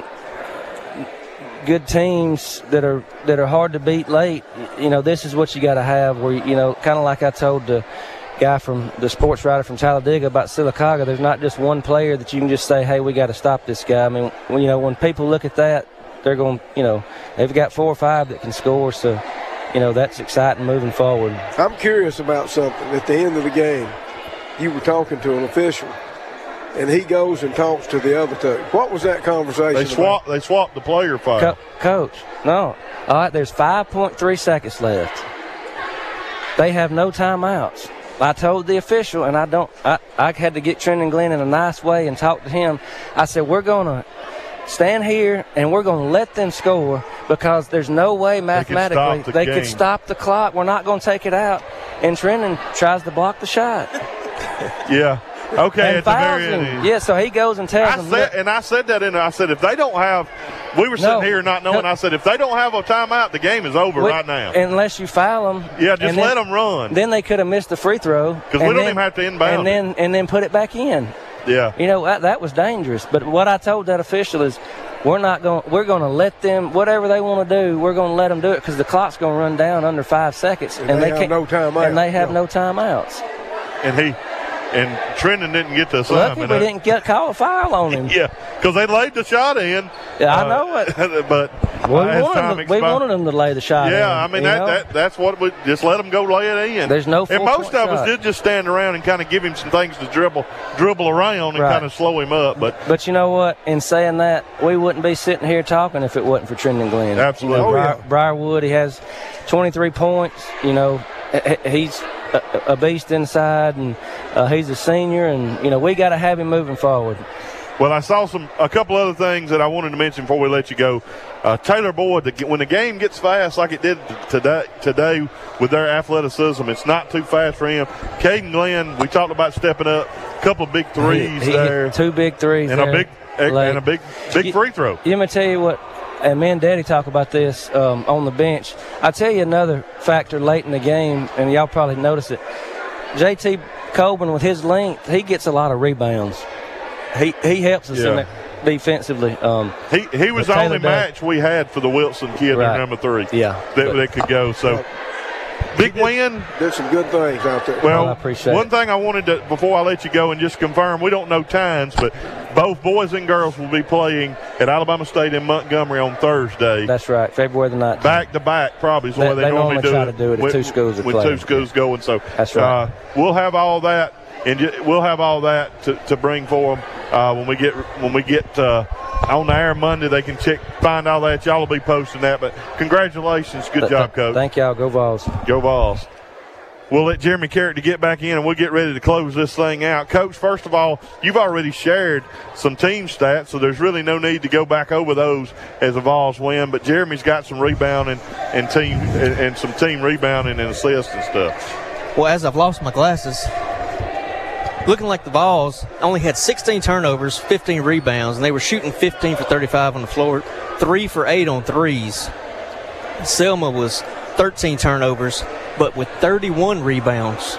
good teams that are hard to beat late. This is what you got to have. Where kind of like I told the guy from the sports writer from Talladega about Sylacauga. There's not just one player that you can just say, "Hey, we got to stop this guy." I mean, when people look at that, they're going, they've got 4 or 5 that can score, so, that's exciting moving forward. I'm curious about something. At the end of the game, you were talking to an official, and he goes and talks to the other two. What was that conversation about? They swapped the player file. Coach, no. All right, there's 5.3 seconds left. They have no timeouts. I told the official, and I had to get Trendon Glenn in a nice way and talk to him. I said, we're going to stand here and we're going to let them score because there's no way mathematically they could stop the clock. We're not going to take it out. And Trendon tries to block the shot. Yeah. Okay, at the very end. Yeah, so he goes and tells them. I said that in there. I said, if they don't have, we were sitting here not knowing. I said, if they don't have a timeout, the game is over right now. Unless you foul them. Yeah, just let them run. Then they could have missed the free throw. Because we don't even have to inbound and then put it back in. Yeah. That was dangerous. But what I told that official is we're going to let them, whatever they want to do, we're going to let them do it because the clock's going to run down under 5 seconds. And they have no timeouts. And they have no timeouts. And Trendon didn't get the assignment. Lucky we didn't call a foul on him. Yeah, because they laid the shot in. Yeah, I know it. But we wanted them to lay the shot in. Yeah, I mean, that's what we just let them go lay it in. There's no. And most of us did just stand around and kind of give him some things to dribble around and kind of slow him up. But you know what? In saying that, we wouldn't be sitting here talking if it wasn't for Trendon Glenn. Absolutely. Briarwood, he has 23 points. He's a beast inside, and he's a senior, and we got to have him moving forward. Well, I saw a couple other things that I wanted to mention before we let you go. Taylor Boyd, when the game gets fast like it did today with their athleticism, it's not too fast for him. Caden Glenn, we talked about stepping up, a couple of big threes there. 2 big threes and there. a big free throw. Let me tell you what, and me and Daddy talk about this on the bench. I'll tell you another factor late in the game, and y'all probably noticed it. J.T. Coburn, with his length, he gets a lot of rebounds. He helps us in there defensively. He was the only match we had for the Wilson kid, their number 3. Yeah, that could go. So big win. Did some good things out there. Well, I appreciate one it. thing I wanted to, before I let you go and just confirm, we don't know times, but both boys and girls will be playing at Alabama State in Montgomery on Thursday. That's right, February the 9th. Back to back, probably is the way they normally do try it. to do it at 2 schools. With 2 schools going, so that's right. We'll have all that. And we'll have all that to bring for them when we get on the air Monday. They can find all that. Y'all will be posting that. But congratulations, good job, Coach. Thank y'all. Go Vols. Go Vols. We'll let Jeremy Carrick to get back in, and we'll get ready to close this thing out. Coach, first of all, you've already shared some team stats, so there's really no need to go back over those as the Vols win. But Jeremy's got some rebounding and some team rebounding and assists and stuff. Well, as I've lost my glasses, looking like the Vols only had 16 turnovers, 15 rebounds, and they were shooting 15 for 35 on the floor, 3 for 8 on threes. Selma was 13 turnovers, but with 31 rebounds.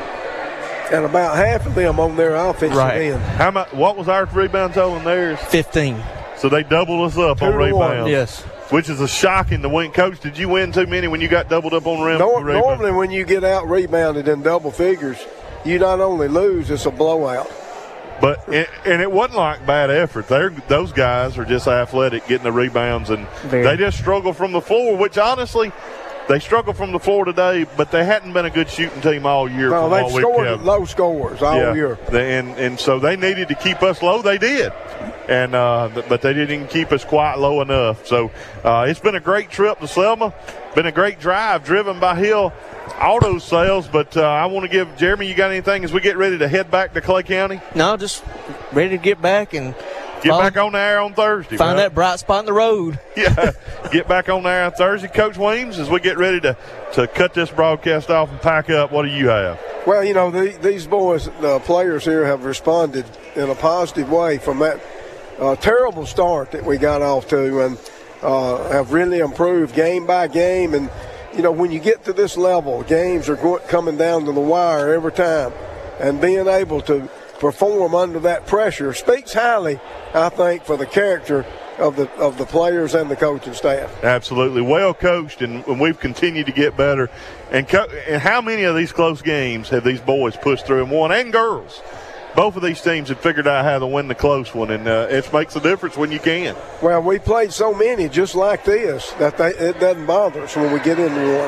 And about half of them on their offensive end. What was our rebound total in theirs? 15. So they doubled us up on rebounds. Yes. Which is a shocking to win. Coach, did you win too many when you got doubled up on rim? Normally when you get out rebounded in double figures, you not only lose, it's a blowout. But and it wasn't like bad effort. Those guys are just athletic, getting the rebounds, and they just struggle from the floor, which honestly, they struggle from the floor today, but they hadn't been a good shooting team all year. No, they've scored low scores all year. And so they needed to keep us low. They did. And but they didn't keep us quite low enough. So it's been a great trip to Selma. Been a great drive driven by Hill Auto Sales. But I want to give Jeremy, you got anything as we get ready to head back to Clay County? No, just ready to get back and get back on the air on Thursday. Find that bright spot in the road. Yeah, get back on the air on Thursday. Coach Weems, as we get ready to cut this broadcast off and pack up, what do you have? Well, you know, these boys, the players here have responded in a positive way from that terrible start that we got off to, and have really improved game by game. And, you know, when you get to this level, games are coming down to the wire every time, and being able to perform under that pressure speaks highly, I think, for the character of the players and the coaching staff. Absolutely. Well coached, and we've continued to get better. And how many of these close games have these boys pushed through and won, and girls? Both of these teams have figured out how to win the close one, and it makes a difference when you can. Well, we played so many just like this that it doesn't bother us when we get into one.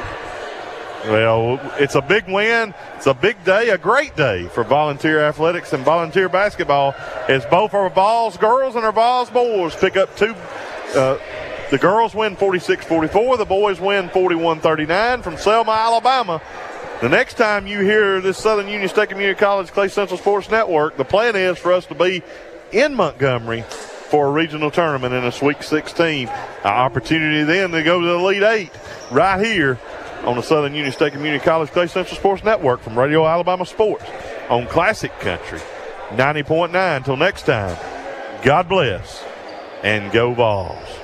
Well, it's a big win. It's a big day, a great day for volunteer athletics and volunteer basketball, as both our Vols girls and our Vols boys pick up two. The girls win 46-44. The boys win 41-39 from Selma, Alabama. The next time you hear this Southern Union State Community College Clay Central Sports Network, the plan is for us to be in Montgomery for a regional tournament in a Sweet 16. An opportunity then to go to the Elite 8 right here on the Southern Union State Community College Clay Central Sports Network from Radio Alabama Sports on Classic Country 90.9. Until next time, God bless and go Vols.